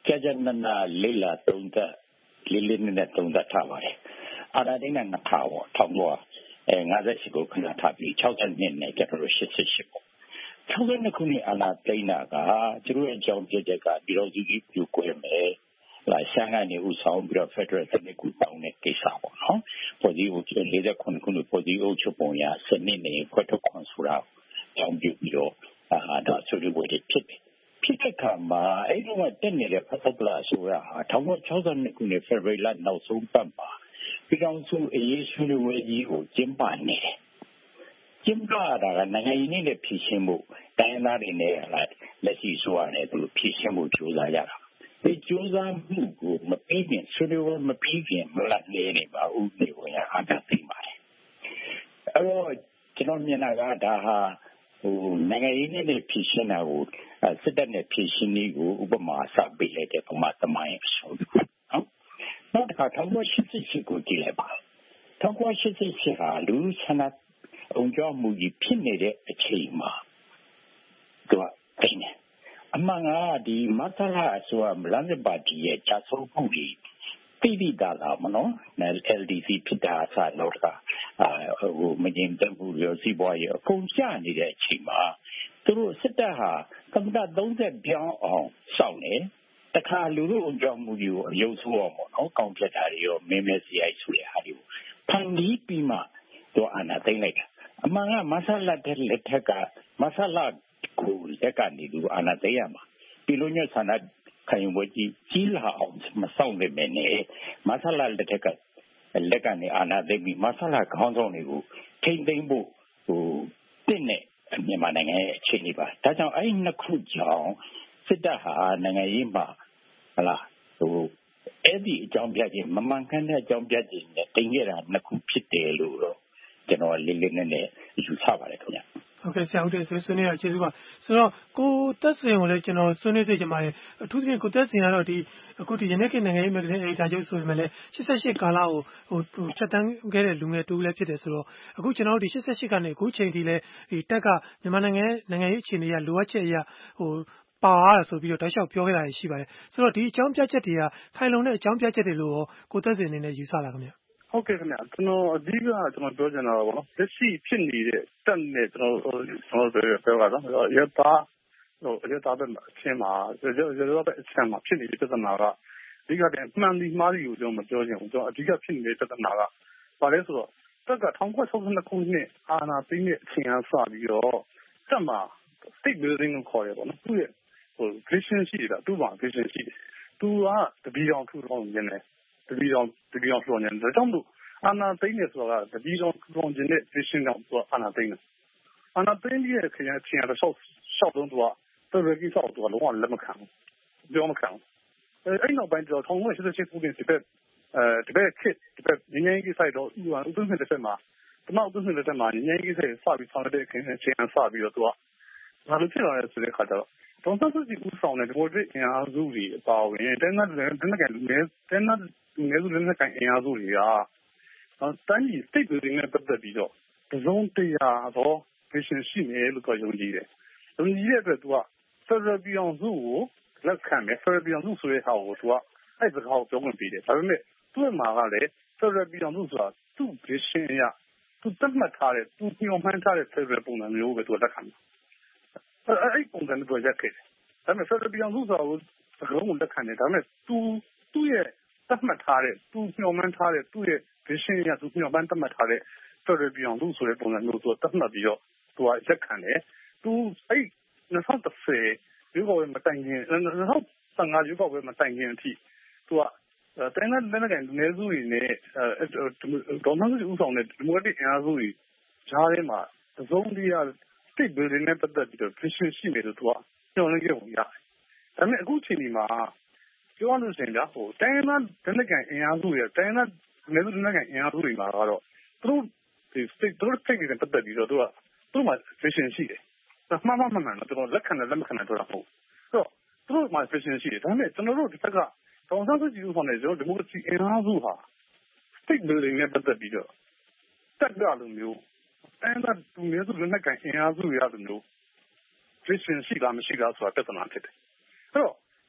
ကြာကြာနာနာလေးလာသုံးသက်လေးလေးနဲ့သုံးသက်ထားပါတယ်အာဏာသိမ်းတဲ့နှစ်ခါပေါ့၁၉၅၈ကိုခဏထားပြီး၆၂နဲ့ကျွန်တော်တို့၈၈ပေါ့၆၂ခုနှစ်အာဏာသိမ်းတာကသူတို့အကြောင်းပြချက်ကပြည်တော်စုကြီးပြိုကွဲမယ်လာရှမ်းကနေဥဆောင်ပြီးတော့ Federal စနစ်ကိုတောင်းတဲ့ကိစ္စပေါ့နော်ပေါ်ဒီကို၄၉ခုနှစ်ပေါ်ဒီအုပ်ချုပ်ပုံရစနစ်နဲ့ခွဲထုတ်ခွန်ဆိုတာတောင်းပြပြီးတော့အာဒါဆိုလိုဝေးဖြစ်တယ်ဖြစ်တဲ့အခါမှာအဲ့ဒီကတက်နေတဲ့ဖက်ပလာဆိုတာဟာ၁၉၆၂ခုနှစ် February လနောက်ဆုံးပတ်မှာပြည်တော်စုအရေးဆွေးနွေးပွဲကြီးကိုကျင်းပနေတယ်ကျင်းပတာကနိုင်ငံရေးနဲ့ဖြစ်ရှင်းမှုတိုင်းသားတွေနဲ့လက်ရှိဆိုရတယ်သူဖြစ်ရှင်းမှုကြိုးစားရတာဒီကြိုးစားမှုကိုမပြီးခင်ဆွေးနွေးပွဲမပြီးခင်မလတ်နေနေပါဦးနေဝင်အားတာသိပါတယ်အဲ့တော့ကျွန်တော်မြင်တာကဒါဟာဟိုနိုင်ငံရေးနဲ့ဖြစ်ရှင်းတာကိုစစ်တပ်နဲ့ဖြစ်ရှင်းနည်းကိုဥပမာစပေးလိုက်တဲ့ပမာသမိုင်းအဆိုနော်နောက်တစ်ခါ၁၉၈၈ကိုကြည့်လိုက်ပါ၁၉၈၈ဟာလူဆန္ဒအောင်ကြောမှုကြီးဖြစ်နေတဲ့အချိန်မှာတော့အဲ့နဲ့အမှန်ကဒီမဆလာအစိုးရမလန်တဲ့ပါတီရဲ့ကြာဆုံးမှုကြီးပြည်ပြည်သားလာမနော် L D C ဖြစ်တာဆာတော့ကအာဟိုမငြင်းတဲ့ဘူးရောစီးပွားရေးအကုန်ကျနေတဲ့အချိန်မှာသူတို့စစ်တပ်ဟာသမ္မတသုံးဆက်ပြောင်းအောင်စောင့်နေတခါလူတို့အကြောင်းမူကြီးကိုအယုံဆိုးအောင်ပေါ့နော်ကောင်းပြတာတွေရောမင်းမဲစီအိုက်ဆိုတဲ့ဟာတွေကိုဖန်ပြီးပြီးမှတော့အာဏာသိမ်းလိုက်တာအမှန်ကမဆလာတဲ့လက်ထက်ကမဆလာကိုလက်ကနေသူအာဏာသိမ်းရမှာပြည်လို့ညဆန္ဒခံယူပွဲကြီးကြီးလာအောင်မဆောင်နိုင်မနဲ့မဆလာလက်ထက်ကလက်ကနေအာဏာသိမ်းပြီးမဆလာခေါင်းဆောင်တွေကိုထိမ့်သိမ်းဖို့ဟိုတင့်နဲ့မြန်မာနိုင်ငံရဲ့အခြေအနေပါဒါကြောင့်အဲ့ဒီနှစ်ခုကြောင့်စစ်တပ်ဟာနိုင်ငံရေးမှာဟလာဟိုအဲ့ဒီအကြောင်းပြခြင်းမမှန်ကန်တဲ့အကြောင်းပြခြင်းနဲ့တင်ခဲ့တာနှစ်ခုဖြစ်တယ်လို့တော့ကျွန်တော်လေးလေးနက်နက်ယူဆပါတယ်ခင်ဗျဟုတ်ကဲ့ဆရာဟုတ်တယ်ဆွေးနွေးရကျေးဇူးပါဆိုတော့ကိုသက်စင်ကိုလည်းကျွန်တော်ဆွေးနွေးစေချင်ပါတယ်အထူးသဖြင့်ကိုသက်စင်ကတော့ဒီအခုဒီယနေ့ခေတ်နိုင်ငံရေးမဂ္ဂဇင်းအေဒီတာချုပ်ဆိုပေမဲ့လည်း၈၈ကာလကိုဟိုဖြတ်တန်းခဲ့တဲ့လူငယ်တူလည်းဖြစ်တယ်ဆိုတော့အခုကျွန်တော်တို့ဒီ၈၈ကနေအခုချိန်ထိလည်းဒီတက်ကမြန်မာနိုင်ငံနိုင်ငံရေးအခြေအနေကလိုအပ်ချက်အရဟိုပါရဆိုပြီးတော့တောက်လျှောက်ပြောခဲ့တာရှိပါတယ်ဆိုတော့ဒီအကြောင်းပြချက်တွေကခိုင်လုံတဲ့အကြောင်းပြချက်တွေလို့ကိုသက်စင်အနေနဲ့ယူဆတာခင်ဗျဟုတ်ကဲ့ခင်ဗျကျွန်တော်အဓိကကျွန်တော်ပြောချင်တာပေါ့နော်လက်ရှိဖြစ်နေတဲ့တက်နဲ့ကျွန်တော်ကျွန်တော်ပြောတာနော်ရတာဟိုရတာတဲ့အချင်းမှာရရတဲ့အချင်းမှာဖြစ်နေတဲ့ပြဿနာကအဓိကတည်းမှန်ဒီမှားဒီကိုကျွန်တော်မပြောချင်ဘူးကျွန်တော်အဓိကဖြစ်နေတဲ့ပြဿနာကဘာလဲဆိုတော့တက်က၁၉၆၂ခုနှစ်အာဏာသိမ်းတဲ့အချိန်အစပြီးတော့တက်မှာ state building ကိုခေါ်ရပေါ့နော်သူ့ရဲ့ဟို vision ရှိတယ်သူ့မှာ vision ရှိတယ်သူကတပီတော်ထူထောင်နေတယ်တပီတော်တပီတော်ပြောနေတယ်ဒါကြောင့်မို့အာဏာသိမ်းနေဆိုတာကတပီတော်ထူထောင်ခြင်းနဲ့ vision ကြောင့်သူကအာဏာသိမ်းတယ်အာဏာသိမ်းရဲ့ခရင်ချင်းရတော့ရှောက်တုံးသူကတော်တော်ကြီးဆောက်သူကလုံးဝလက်မခံဘူးပြောမခံဘူးအဲ့နောက်ပိုင်းကျတော့၁၉၈၈ခုနှစ်ဒီဘက်အဲဒီဘက်ခစ်ဒီဘက်ငင်းငင်းကြီးဆိုင်တော့ဥပဒေဥပဒေတစ်ဆက်မှာတမောက်ဥပဒေတစ်ဆက်မှာငင်းငင်းကြီးဆိုင်စပြီးဆောင်တဲ့ခရင်ချင်းစပြီးတော့သူကဘာလို့ဖြစ်လာလဲဆိုတဲ့ခါကျတော့ဒေါ်စစုကြည်ဦးဆောင်တဲ့ဒီမိုကရက်အင်အားစုတွေအပါအဝင်တိုင်းသားတိုင်းနိုင်ငံလူငယ်တိုင်းသားလူငယ်စုလက်နက်ကိုင်အင်အားစုတွေကတိုင်းပြည် state building နဲ့ပတ်သက်ပြီးတော့တစုံတရာတော့ vision ရှိမယ်လို့တော့ယုံကြည်တယ်။ယုံကြည်တဲ့အတွက်သူက Federal ပြည်အောင်စုကိုလက်ခံမယ် Federal ပြည်အောင်စုဆိုတဲ့ဟာကိုသူကအဲ့စကားကိုပြောခွင့်ပေးတယ်။ဒါပေမဲ့သူ့မှာကလည်း Federal ပြည်အောင်စုဆိုတာသူ့ vision အရသူသတ်မှတ်ထားတဲ့သူညွှန်မှန်းထားတဲ့ Federal ပုံစံမျိုးပဲသူလက်ခံတယ်။အဲ့ပုံစံမျိုးရက်ခဲ့တယ်။ဒါပေမဲ့ Federal ပြည်အောင်စုဆိုတာကိုစကားကိုလက်ခံတယ်။ဒါပေမဲ့သူသူ့ရဲ့သတ်မှတ်ထားတဲ့သူညွှန်မှန်းထားတဲ့သူ့ရဲ့ vision အရသူညွှန်မှန်းသတ်မှတ်ထားတဲ့ Federal ပြည်အောင်စုဆိုတဲ့ပုံစံမျိုးသူသတ်မှတ်ပြီးတော့သူကရက်ခံတယ်။သူအဲ့၂၀၁၀ရွေးကောက်ပွဲမတိုင်ခင်၂၀၁၅ရွေးကောက်ပွဲမတိုင်ခင်အထိသူကတိုင်းနဲ့လက်နက်ကိုင်လူနည်းစုတွေနဲ့ဒေါ်မန်းစုဦးဆောင်တဲ့ဒီမိုကရက်တစ်အင်အားစုတွေကြားထဲမှာတစုံတရာ state building နဲ့ပတ်သက်ပြီးတော့ vision ရှိနေလို့သူကညှော်လင့်ခဲ့ပုံရတယ်။ဒါပေမဲ့အခုချိန်ဒီမှာပြောရလို့ရှိရင်ဗျာဟိုတိုင်းနဲ့လက်နက်ကိုင်အင်အားစုတွေတိုင်းနဲ့လူနည်းစုလက်နက်ကိုင်အင်အားစုတွေမှာကတော့သူတို့ဒီ state သူတို့ state တွေနဲ့ပတ်သက်ပြီးတော့သူကသူတို့မှာ vision ရှိတယ်။မှန်မှန်မှန်မှန်တော့ကျွန်တော်လက်ခံတယ်လက်မခံတယ်ပြောတာမဟုတ်ဘူး။ဆိုတော့သူတို့မှာ vision ရှိတယ်။ဒါပေမဲ့ကျွန်တော်တို့ဒီဘက်ကဒေါ်စန်းစုကြည်ဦးဆောင်တဲ့ကျွန်တော်ဒီမိုကရေစီအင်အားစုဟာ state building နဲ့ပတ်သက်ပြီးတော့တက်ကြလို့မျိုးအဲ့ဒါသူမျိုးသူလက်နက်ကိုင်အင်အားစုရတဲ့မျိုး vision ရှိလားမရှိလားဆိုတာပြဿနာဖြစ်တယ်။အဲ့တော့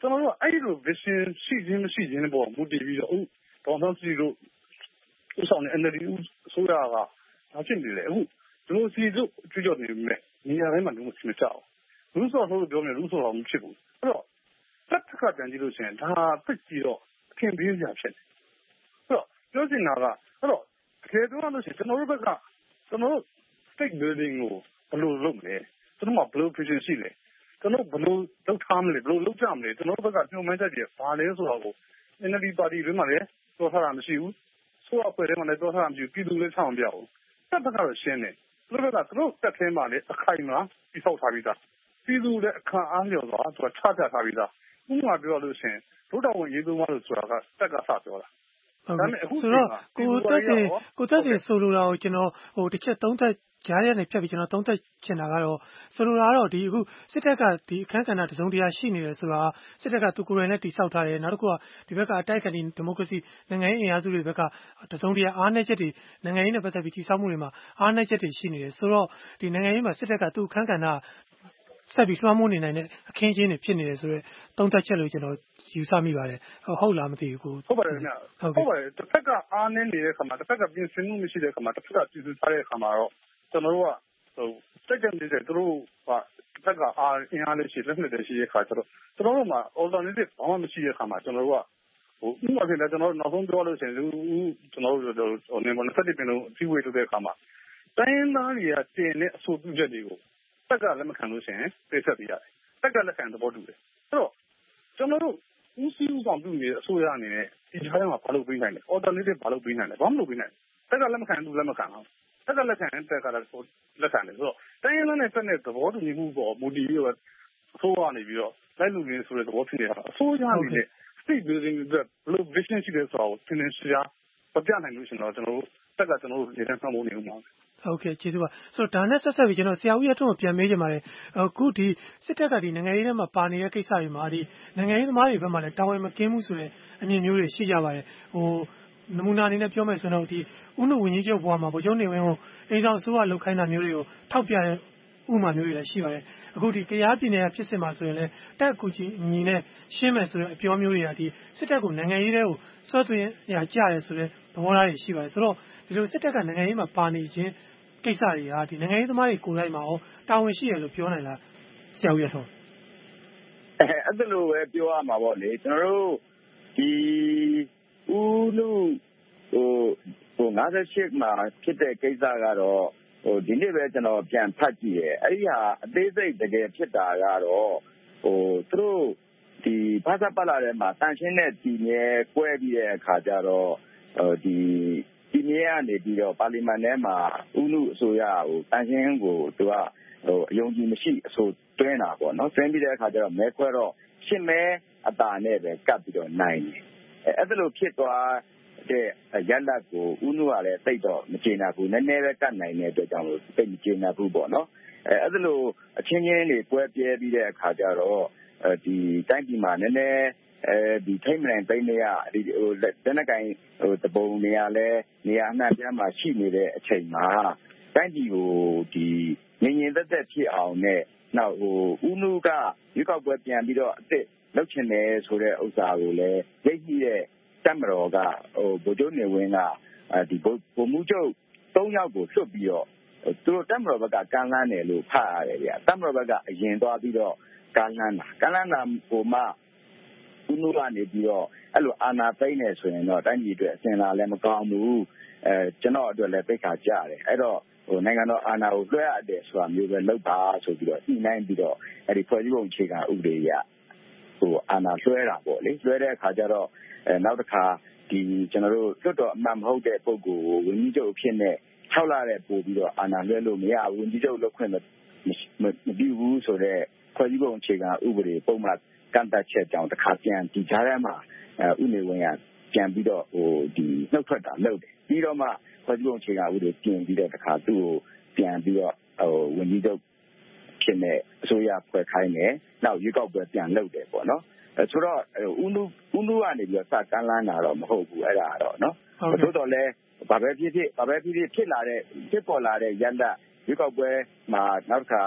ကျွန်တော်တို့အဲ့လို vision ရှိခြင်းမရှိခြင်းပေါ်မူတည်ပြီးတော့ဒေါ်အောင်ဆန်းစုကြည်တို့ဥဆောင်တဲ့ N L D အစိုးရကဘာဖြစ်နေလဲအခုဒီလိုစီတို့ကြွကြော်နေပြီမဲ့နေရာတိုင်းမှာလုံးဝမချအောင်လူစော်ဆိုပြောမယ်လူစော်တော့မဖြစ်ဘူးအဲ့တော့တက်ခါတန်ကြည့်လို့ရှိရင်ဒါသိပြီးတော့အထင်သေးစရာဖြစ်တယ်အဲ့တော့ပြောချင်တာကအဲ့တော့တကယ်တော့လို့ရှိရင်ကျွန်တော်တို့ဘက်ကကျွန်တော်တို့ state building ကိုဘယ်လိုလုပ်မလဲကျွန်တော်ကဘယ်လို vision ရှိလဲကျွန်တော်ဘယ်လိုလုပ်ထားမလဲဘယ်လိုလုပ်ကြမလဲကျွန်တော်တို့ဘက်ကညှို့မှန်းချက်တွေဘာလဲဆိုတော့ကို N L D ပါတီတွေမှာလည်းပြောထားတာမရှိဘူးဆိုတော့အဖွဲ့တွေမှာလည်းပြောထားတာမရှိဘူးပြည်သူလည်းဆောင်ပြအောင်တက်ဘက်ကတော့ရှင်းတယ်သူတို့ကသူတို့တက်ထဲမှာလည်းအခိုင်အမာပြီးဆောက်ထားပြီးသားပြည်သူလည်းအခမ်းအားလျော်စွာသူကချပြထားပြီးသားဥပမာပြောလို့ရှိရင်ဒုတော်ဝင်ရေးသုံးပါလို့ဆိုတာကတက်ကစပြောတာဆိုတော့ကိုတက်စီကိုတက်စီဆိုလိုတာကိုကျွန်တော်ဟိုတစ်ချက်သုံးသက်ကြားရနေဖြတ်ပြီးကျွန်တော်သုံးသက်ချင်တာကတော့ဆိုလိုတာကတော့ဒီအခုစစ်တပ်ကဒီအခမ်းကဏ္ဍတစုံတရာရှိနေတယ်ဆိုတာစစ်တပ်ကသူကိုယ်တိုင်လည်းတိစောက်ထားတယ်နောက်တစ်ခုကဒီဘက်ကအတိုက်ခံဒီဒီမိုကရေစီနိုင်ငံရေးအင်အားစုတွေဘက်ကတစုံတရာအားနည်းချက်တွေနိုင်ငံရေးနဲ့ပတ်သက်ပြီးတိစောက်မှုတွေမှာအားနည်းချက်တွေရှိနေတယ်ဆိုတော့ဒီနိုင်ငံရေးမှာစစ်တပ်ကသူအခမ်းကဏ္ဍဆက်ပြီးလွှမ်းမိုးနေနိုင်တဲ့အခင်းချင်းတွေဖြစ်နေတယ်ဆိုတော့သုံးသက်ချက်လို့ကျွန်တော်ယူဆမိပါတယ်ဟုတ်လားမသိဘူးကိုဟုတ်ပါတယ်ခင်ဗျဟုတ်ပါတယ်တစ်ဖက်ကအားနည်းနေတဲ့ခါမှာတစ်ဖက်ကပြင်ဆင်မှုမရှိတဲ့ခါမှာတစ်ဖက်ကပြည်သူထားတဲ့ခါမှာတော့ကျွန်တော်တို့ကဟိုစိတ်ကြံနေတဲ့သူတို့ကတစ်ဖက်ကအားအင်အားလေးရှိလက်နဲ့တည်းရှိတဲ့ခါကျတော့ကျွန်တော်တို့မှာ alternative ဘာမှမရှိတဲ့ခါမှာကျွန်တော်တို့ကဟိုဥပမာဖြစ်တယ်ကျွန်တော်တို့နောက်ဆုံးပြောလို့ရှိရင်လူကျွန်တော်တို့ဟိုနေမနဆက်တင်လို့အစည်းအဝေးလုပ်တဲ့ခါမှာတိုင်းသားတွေကတင်တဲ့အဆိုပြုချက်တွေကိုတက်ကလက်မခံလို့ရှိရင်ပြေးဆက်ပြရတယ်တက်ကလက်ခံသဘောတူတယ်အဲ့တော့ကျွန်တော်တို့ဦးစီးဦးဆောင်ပြုနေတဲ့အစိုးရအနေနဲ့ဒီကြားထဲမှာဘာလုပ်ပေးနိုင်လဲ alternative ဘာလုပ်ပေးနိုင်လဲဘာမှမလုပ်ပေးနိုင်တက်ကလက်မခံသူလက်မခံအောင်တက်ကလက်ခံတက်ကလည်းလက်ခံတယ်ဆိုတော့တိုင်းရင်းသားနဲ့ဆက်တဲ့သဘောတူညီမှုပေါ်မူတည်ပြီးတော့အစိုးရနေပြီးတော့လိုက်လူရင်းဆိုတဲ့သဘောဖြစ်နေတာအစိုးရအနေနဲ့ state building အတွက်ဘယ်လို vision ရှိလဲဆိုတော့သင်္င်ရှားပြနိုင်လို့ရှိရင်တော့ကျွန်တော်တို့တက်ကကျွန်တော်တို့နေတန်းဆောင်ဖို့နေဦးမှာဟုတ်ကဲ့ကျေးဇူးပါဆိုတော့ဒါနဲ့ဆက်ဆက်ပြီးကျွန်တော်ဆရာဦးရထွန်းကိုပြန်မေးချင်ပါတယ်အခုဒီစစ်တပ်ကဒီနိုင်ငံရေးထဲမှာပါနေတဲ့ကိစ္စတွေမှာဒီနိုင်ငံရေးသမားတွေဘက်မှာလည်းတာဝန်မကင်းဘူးဆိုတဲ့အမြင်မျိုးတွေရှိကြပါတယ်ဟိုနမူနာအနေနဲ့ပြောမယ်ဆိုတော့ဒီဥနုဝင်ကြီးချုပ်ဘဝမှာဗိုလ်ချုပ်နေဝင်းကိုအိမ်ဆောင်အစိုးရလုပ်ခိုင်းတာမျိုးတွေကိုထောက်ပြတဲ့ဥပမာမျိုးတွေလည်းရှိပါတယ်အခုဒီကရားပြည်နယ်ကဖြစ်စဉ်မှာဆိုရင်လည်းတက်အကူကြီးညီနဲ့ရှင်းမယ်ဆိုတဲ့အပြောမျိုးတွေကဒီစစ်တပ်ကိုနိုင်ငံရေးတွေကိုစွဲသွင်းရကြတယ်ဆိုတဲ့သဘောထားတွေရှိပါတယ်ဆိုတော့ဒီလိုစစ်တပ်ကနိုင်ငံရေးမှာပါနေခြင်းကိစ္စတွေဟာဒီနိုင်ငံရေးသမားတွေကိုယ်တိုင်မှာရောတာဝန်ရှိရလို့ပြောနိုင်လားဆရာဦးရထွန်းအဲအဲ့ဒါလိုပဲပြောရမှာပေါ့လေကျွန်တော်တို့ဒီဦးလူဟိုဟို၅၈မှာဖြစ်တဲ့ကိစ္စကတော့ဟိုဒီနေ့ပဲကျွန်တော်ပြန်ဖတ်ကြည့်တယ်အဲ့ဒီဟာအသေးစိတ်တကယ်ဖြစ်တာကတော့ဟိုသူတို့ဒီဘာသာပလာထဲမှာတန်ရှင်းတဲ့ဒီမြဲကွဲပြီးတဲ့အခါကျတော့ဟိုဒီဒီမြဲကနေပြီးတော့ပါလီမန်ထဲမှာဥနုအစိုးရဟိုတန်ရှင်းကိုသူကဟိုအယုံကြည်မရှိအဆိုတွင်းတာပေါ့နော်တွင်းပြီးတဲ့အခါကျတော့မဲခွဲတော့ရှင်းမဲအတာနဲ့ပဲကပ်ပြီးတော့နိုင်တယ်အဲအဲ့ဒါလိုဖြစ်သွားတဲ့ရလတ်ကိုဥနုကလည်းသိတော့မကျေနပ်ဘူးနည်းနည်းပဲကတ်နိုင်တဲ့အတွက်ကြောင့်လို့သိမကျေနပ်ဘူးပေါ့နော်အဲအဲ့ဒါလိုအချင်းချင်းတွေကွဲပြဲပြီးတဲ့အခါကျတော့ဒီတိုင်းပြည်မှာနည်းနည်းအဲဒီထိမ့်မနိုင်သိနေရဒီဟိုလက်နက်ကင်ဟိုတပုံနေရာလဲနေရာအနှံ့ပြားမှာရှိနေတဲ့အချိန်မှာတိုင်းပြည်ကိုဒီငြိမ်ငြိမ်သက်သက်ဖြစ်အောင်နဲ့နောက်ဟိုဥနုကရွေးကောက်ပွဲပြန်ပြီးတော့အစ်စ်လုပ်ချင်တယ်ဆိုတဲ့ဥစ္စာကိုလည်းရိပ်ကြီးတဲ့တပ်မတော်ကဟိုဗိုလ်ချုပ်နေဝင်းကဒီဗိုလ်မှူးချုပ်သုံးယောက်ကိုလွှတ်ပြီးတော့သူတို့တပ်မတော်ဘက်ကကမ်းလှမ်းတယ်လို့ဖတ်ရတယ်ဗျာတပ်မတော်ဘက်ကအရင်သွားပြီးတော့ကမ်းလှမ်းတာကမ်းလှမ်းတာကိုမှဥနုကနေပြီးတော့အဲ့လိုအာဏာသိမ်းနေဆိုရင်တော့တိုင်းပြည်အတွက်အစဉ်လာလည်းမကောင်းဘူးအဲကျွန်တော်အတွက်လည်းပိတ်ခါကြတယ်အဲ့တော့ဟိုနိုင်ငံတော်အာဏာကိုလွှဲအပ်တယ်ဆိုတာမျိုးပဲလုပ်ပါဆိုပြီးတော့ညှိနှိုင်းပြီးတော့အဲ့ဒီဖွဲ့စည်းပုံအခြေခံဥပဒေရဟိုအာဏာလွှဲတာပေါ့လေလွှဲတဲ့အခါကျတော့အဲနောက်တစ်ခါဒီကျွန်တော်တို့လွတ်တော်အမှန်မဟုတ်တဲ့ပုဂ္ဂိုလ်ကိုဝန်ကြီးချုပ်အဖြစ်နဲ့ထောက်လာတဲ့ပို့ပြီးတော့အာဏာလွှဲလို့မရဘူးဝန်ကြီးချုပ်လုပ်ခွင့်မပြုဘူးဆိုတော့ဖွဲ့စည်းပုံအခြေခံဥပဒေပုံမှန်ကန့်သက်ချက်ကြောင့်တစ်ခါပြန်ဒီကြားထဲမှာဥနေဝင်ရပြန်ပြီးတော့ဟိုဒီနှုတ်ထွက်တာလုပ်တယ်ပြီးတော့မှဖွဲ့စည်းပုံအခြေခံဥပဒေပြင်ပြီးတော့တစ်ခါသူ့ကိုပြန်ပြီးတော့ဟိုဝန်ကြီးချုပ်ဖြစ်နေအစိုးရဖွဲ့ခိုင်းတယ်နောက်ရွေးကောက်ပွဲပြန်လုပ်တယ်ပေါ့နော်ဆိုတော့ဥနုဥနုကနေပြီးတော့စကမ်းလှမ်းတာတော့မဟုတ်ဘူးအဲ့ဒါတော့နော်သို့တော်လည်းဘာပဲဖြစ်ဖြစ်ဘာပဲဖြစ်ဖြစ်ဖြစ်လာတဲ့ဖြစ်ပေါ်လာတဲ့ရန်တပ်ရွေးကောက်ပွဲမှာနောက်တစ်ခါဟ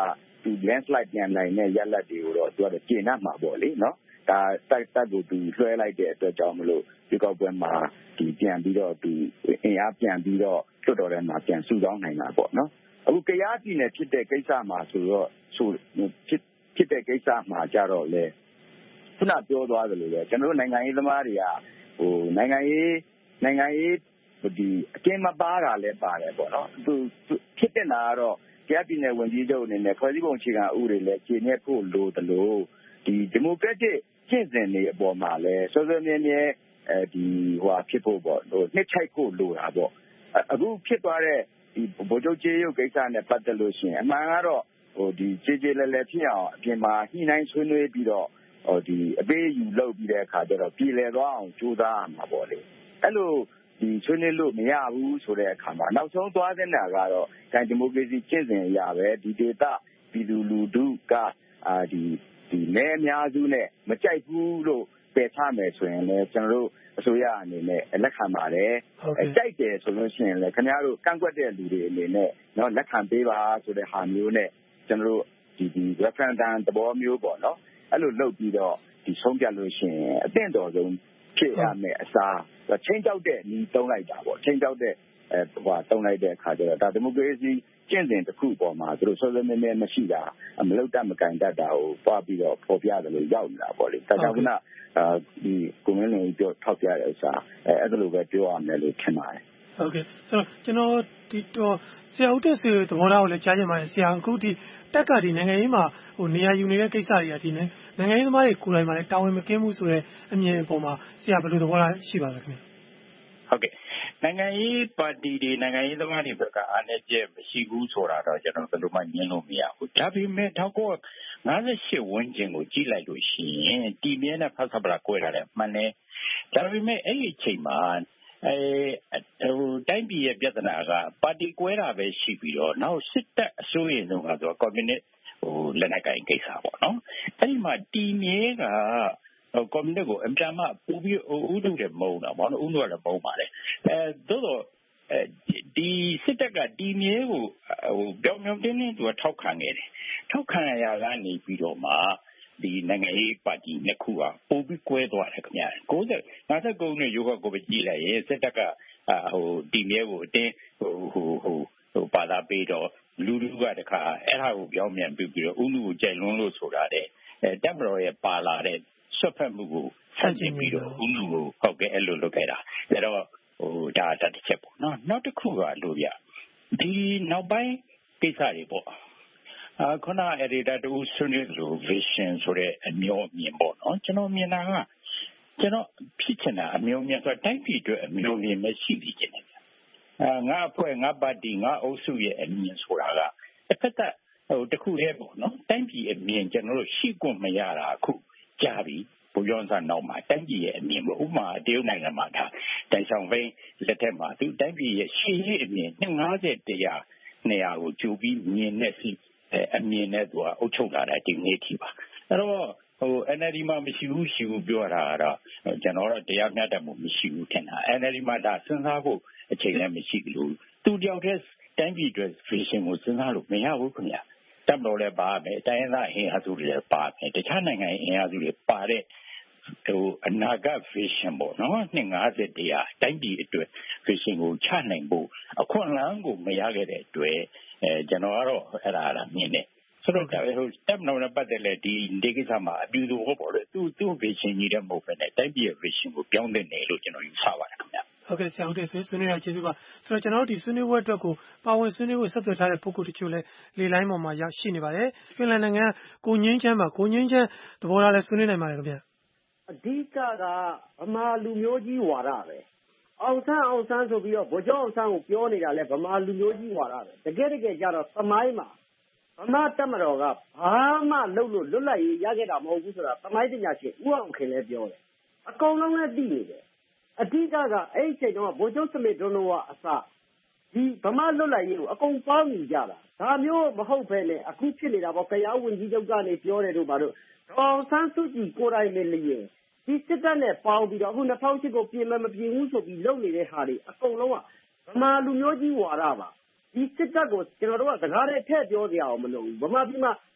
သူ landslide ပြန်နိုင်တဲ့ရလဒ်တွေကိုတော့သူကတော့ကျေနပ်မှာပေါ့လေနော်ဒါတိုက်တက်ကိုသူလွှဲလိုက်တဲ့အတွက်ကြောင့်မလို့ဒီကောက်ပွဲမှာဒီပြန်ပြီးတော့သူအင်အားပြန်ပြီးတော့လွှတ်တော်ထဲမှာပြန်စုဆောင်းနိုင်တာပေါ့နော်အခုကရားပြည်နယ်ဖြစ်တဲ့ကိစ္စမှာဆိုတော့ဆိုဖြစ်ဖြစ်တဲ့ကိစ္စမှာကြတော့လေခုနပြောသွားတယ်လို့လေကျွန်တော်တို့နိုင်ငံရေးသမားတွေကဟိုနိုင်ငံရေးနိုင်ငံရေးဒီအကျဉ်းမပါတာလည်းပါတယ်ပေါ့နော်သူဖြစ်တဲ့နာကတော့ကြားပြည်နယ်ဝန်ကြီးချုပ်အနေနဲ့ဖွဲ့စည်းပုံအခြေခံဥပဒေလည်းခြေနဲ့ဖို့လိုတယ်လို့ဒီဒီမိုကရက်တစ်ကျင့်စဉ်တွေအပေါ်မှာလည်းစောစောမြဲမြဲအဲဒီဟိုဖြစ်ဖို့ပေါ့ဟိုနှစ်ချိုက်ဖို့လိုတာပေါ့အခုဖြစ်သွားတဲ့ဒီဗိုလ်ချုပ်ကျေးရုပ်ကိစ္စနဲ့ပတ်သက်လို့ရှိရင်အမှန်ကတော့ဟိုဒီကျေကျေလဲလဲဖြစ်အောင်အပြင်မှာညှိနှိုင်းဆွေးနွေးပြီးတော့ဟိုဒီအပေးယူလုပ်ပြီးတဲ့အခါကျတော့ပြည်လဲသွားအောင်ကြိုးစားရမှာပေါ့လေအဲ့လိုဒီဆွေးနွေးလို့မရဘူးဆိုတဲ့အခါမှာနောက်ဆုံးသွားတဲ့နာကတော့ဒီမိုကရေစီကျင့်စဉ်အရာပဲဒီဒေသပြည်သူလူထုကအာဒီဒီမဲအများစုနဲ့မကြိုက်ဘူးလို့ပယ်ချမယ်ဆိုရင်လည်းကျွန်တော်တို့အစိုးရအနေနဲ့လက်ခံပါတယ်ကြိုက်တယ်ဆိုလို့ရှိရင်လည်းခင်ဗျားတို့ကန့်ကွက်တဲ့လူတွေအနေနဲ့နော်လက်ခံပေးပါဆိုတဲ့ဟာမျိုးနဲ့ကျွန်တော်တို့ဒီဒီ referendum သဘောမျိုးပေါ့နော်အဲ့လိုလုပ်ပြီးတော့ဒီဆုံးဖြတ်လို့ရှိရင်အသင့်တော်ဆုံးဖြစ်ရမယ်အစားချင်းကြောက်တဲ့ညီတုံးလိုက်တာပေါ့ချင်းကြောက်တဲ့အဲဟိုတုံးလိုက်တဲ့အခါကျတော့ဒါဒီမိုကရေစီကျင့်စဉ်တစ်ခုပေါ်မှာသူတို့စောစောမြဲမြဲမရှိတာမလုပ်တတ်မကင်တတ်တာကိုပွားပြီးတော့ပေါ်ပြတယ်လို့ရောက်နေတာပေါ့လေဒါကြောင့်ကအာဒီကိုမင်းလည်းပြောထောက်ပြတဲ့ဥစ္စာအဲအဲ့လိုပဲပြောရမယ်လို့ထင်ပါတယ်ဟုတ်ကဲ့ဆိုတော့ကျွန်တော်ဒီတော့ဆရာဦးတက်စေသဘောထားကိုလည်းကြားချင်ပါတယ်ဆရာအခုဒီတက်ကဒီနိုင်ငံရေးမှာဟိုနေရာယူနေတဲ့ကိစ္စတွေကဒီနိုင်ငံရေးသမားတွေကိုယ်တိုင်မှာလည်းတာဝန်မကင်းဘူးဆိုတဲ့အမြင်အပေါ်မှာဆရာဘယ်လိုသဘောထားရှိပါလဲခင်ဗျဟုတ်ကဲ့နိုင်ငံရေးပါတီတွေနိုင်ငံရေးသမားတွေဘက်ကအားနည်းချက်မရှိဘူးဆိုတာတော့ကျွန်တော်ဘယ်လိုမှညင်းလို့မရဘူးဒါပေမဲ့၁၉၅၈ဝန်းကျင်ကိုကြည့်လိုက်လို့ရှိရင်တီမြဲနဲ့ဖတ်ဆပလာကွဲတာလည်းမှန်တယ်ဒါပေမဲ့အဲ့ဒီအချိန်မှာအဲဟိုတိုင်းပြည်ရဲ့ပြဿနာကပါတီကွဲတာပဲရှိပြီးတော့နောက်စစ်တပ်အစိုးရဆုံးကတော့ကွန်မြူနစ်ဟိုလက်နက်ကိုင်ကိစ္စပေါ့နော်အဲ့ဒီမှာတီမြဲကကွန်မြူနစ်ကိုအမှန်မှပူပြီးဥဒုတယ်မုံတာပေါ့နော်ဥဒုရတယ်မုံပါတယ်အဲသို့တော့ဒီစစ်တပ်ကတီမြဲကိုဟိုပြောင်းပြောင်းတင်းတင်းသူကထောက်ခံခဲ့တယ်ထောက်ခံရကနေပြီးတော့မှဒီနိုင်ငံရေးပါတီနှစ်ခုကပိုပြီးကွဲသွားတယ်ခင်ဗျာ၉၀ ၅၉နှစ်ယောဂကိုပဲကြည့်လိုက်ရင်စစ်တပ်ကဟိုတီမြဲကိုအတင်းဟိုဟိုဟိုဟိုပါလာပြီးတော့လူလူကတခါအဲ့ဒါကိုပြောင်းပြန်ပြီးပြီးတော့ဥလူကိုကြိုက်လွန်းလို့ဆိုတာတဲ့အဲတပ်မတော်ရဲ့ပါလာတဲ့ဆွတ်ဖက်မှုကိုဆန့်ကျင်ပြီးတော့ဥလူကိုဟုတ်ကဲ့အဲ့လိုလုပ်ခဲ့တာအဲ့တော့ဟိုဒါတစ်ချက်ပေါ့နော်နောက်တစ်ခုကလို့ပြဒီနောက်ပိုင်းကိစ္စတွေပေါ့အခုန editor တူဆွေးနွေးလို့ vision ဆိုတဲ့အမျိုးအမြင်ပေါ့နော်ကျွန်တော်မြင်တာကကျွန်တော်ဖြစ်ချင်တာအမျိုးမြင်ဆိုတိုင်းပြည်အတွက်အမျိုးမြင်မရှိသေးချင်တယ်အဲငါအဖွဲ့ငါပါတီငါအုပ်စုရဲ့အမြင်ဆိုတာကတစ်ဖက်သက်ဟိုတခုတည်းပေါ့နော်တိုင်းပြည်အမြင်ကျွန်တော်တို့ရှိခွင့်မရတာအခုကြားပြီဘုံရောင်းစားနောက်မှာတိုင်းပြည်ရဲ့အမြင်ပေါ့ဥပမာတရုတ်နိုင်ငံမှာဒါတိုင်ဆောင်ဘိန်းလက်ထက်မှာသူတိုင်းပြည်ရဲ့ရှေ့ရေးအမြင်နှစ်၅၀တရားနေရာကိုကြိုပြီးမြင်နေစီအမြင်နဲ့သူကအုပ်ချုပ်လာတဲ့ဒီနေ့ထိပါအဲ့တော့ဟို N L D မှာမရှိဘူးရှိဘူးပြောတာကတော့ကျွန်တော်တို့တရားမျှတမှုမရှိဘူးထင်တာ N L D မှာဒါစဉ်းစားဖို့အချိန်လည်းမရှိဘူးသူတယောက်တည်းတိုင်းပြည်အတွက် vision ကိုစဉ်းစားလို့မရဘူးခင်ဗျာတပ်မတော်လည်းပါမယ်တိုင်းရင်းသားအင်အားစုတွေလည်းပါမယ်တခြားနိုင်ငံအင်အားစုတွေပါတဲ့ဟိုအနာဂတ် vision ပေါ့နော်နှစ်၅၀တရားတိုင်းပြည်အတွက် vision ကိုချနိုင်ဖို့အခွင့်အလမ်းကိုမရခဲ့တဲ့အတွက်အဲကျွန်တော်ကတော့အဲ့ဒါလားမြင်တယ်ဆိုတော့ဟိုတပ်မတော်နဲ့ပတ်သက်တဲ့ဒီဒီကိစ္စမှာအပြူသူဟောပေါ့လေသူသူ့ vision ကြီးတဲ့မဟုတ်ဘဲနဲ့တိုင်းပြည်ရဲ့ vision ကိုပြောင်းသင့်တယ်လို့ကျွန်တော်ယူဆပါတယ်ခင်ဗျဟုတ်ကဲ့ဆရာဟုတ်တယ်ဆွေးနွေးရကျေးဇူးပါဆိုတော့ကျွန်တော်တို့ဒီဆွေးနွေးပွဲအတွက်ကိုပါဝင်ဆွေးနွေးဖို့ဆက်သွယ်ထားတဲ့ပုဂ္ဂိုလ်တချို့လည်းလေလိုင်းပေါ်မှာရောက်ရှိနေပါတယ်ဖင်လန်နိုင်ငံကိုငင်းချမ်းမှာကိုငင်းချမ်းသဘောထားလဲဆွေးနွေးနိုင်ပါတယ်ခင်ဗျအဓိကကဗမာလူမျိုးကြီးဝါဒပဲအောင်ဆန်းအောင်ဆန်းဆိုပြီးတော့ဗိုလ်ချုပ်အောင်ဆန်းကိုပြောနေတာလဲဗမာလူမျိုးကြီးဝါဒပဲတကယ်တကယ်ကြတော့သမိုင်းမှာဗမာတပ်မတော်ကဘာမှလုပ်လို့လွတ်လပ်ရေးရခဲ့တာမဟုတ်ဘူးဆိုတာသမိုင်းပညာရှင်ဦးအောင်ခင်လည်းပြောတယ်အကုန်လုံးလည်းသိနေတယ်အဓိကကအဲ့ဒီချိန်တုန်းကဗိုလ်ချုပ်စမစ်ဒွန်းတို့ကအစဒီဗမာလွတ်လပ်ရေးကိုအကုန်ပေါင်းနေကြတာဒါမျိုးမဟုတ်ဘဲနဲ့အခုဖြစ်နေတာပေါ့ကြားဝင်ကြီးချုပ်ကနေပြောတယ်တို့ဘာလို့ဒေါ်ဆန်းစုကြည်ကိုယ်တိုင်လည်းလျင်ဒီစစ်တပ်နဲ့ပေါင်းပြီးတော့အခု၂၀၀၈ကိုပြင်မမပြင်ဘူးဆိုပြီးလုပ်နေတဲ့ဟာတွေအကုန်လုံးကဗမာလူမျိုးကြီးဝါဒပါဒီစစ်တပ်ကိုကျွန်တော်တို့ကစကားနဲ့ထည့်ပြောကြအောင်မလုပ်ဘူးဗမာပြည်မှာ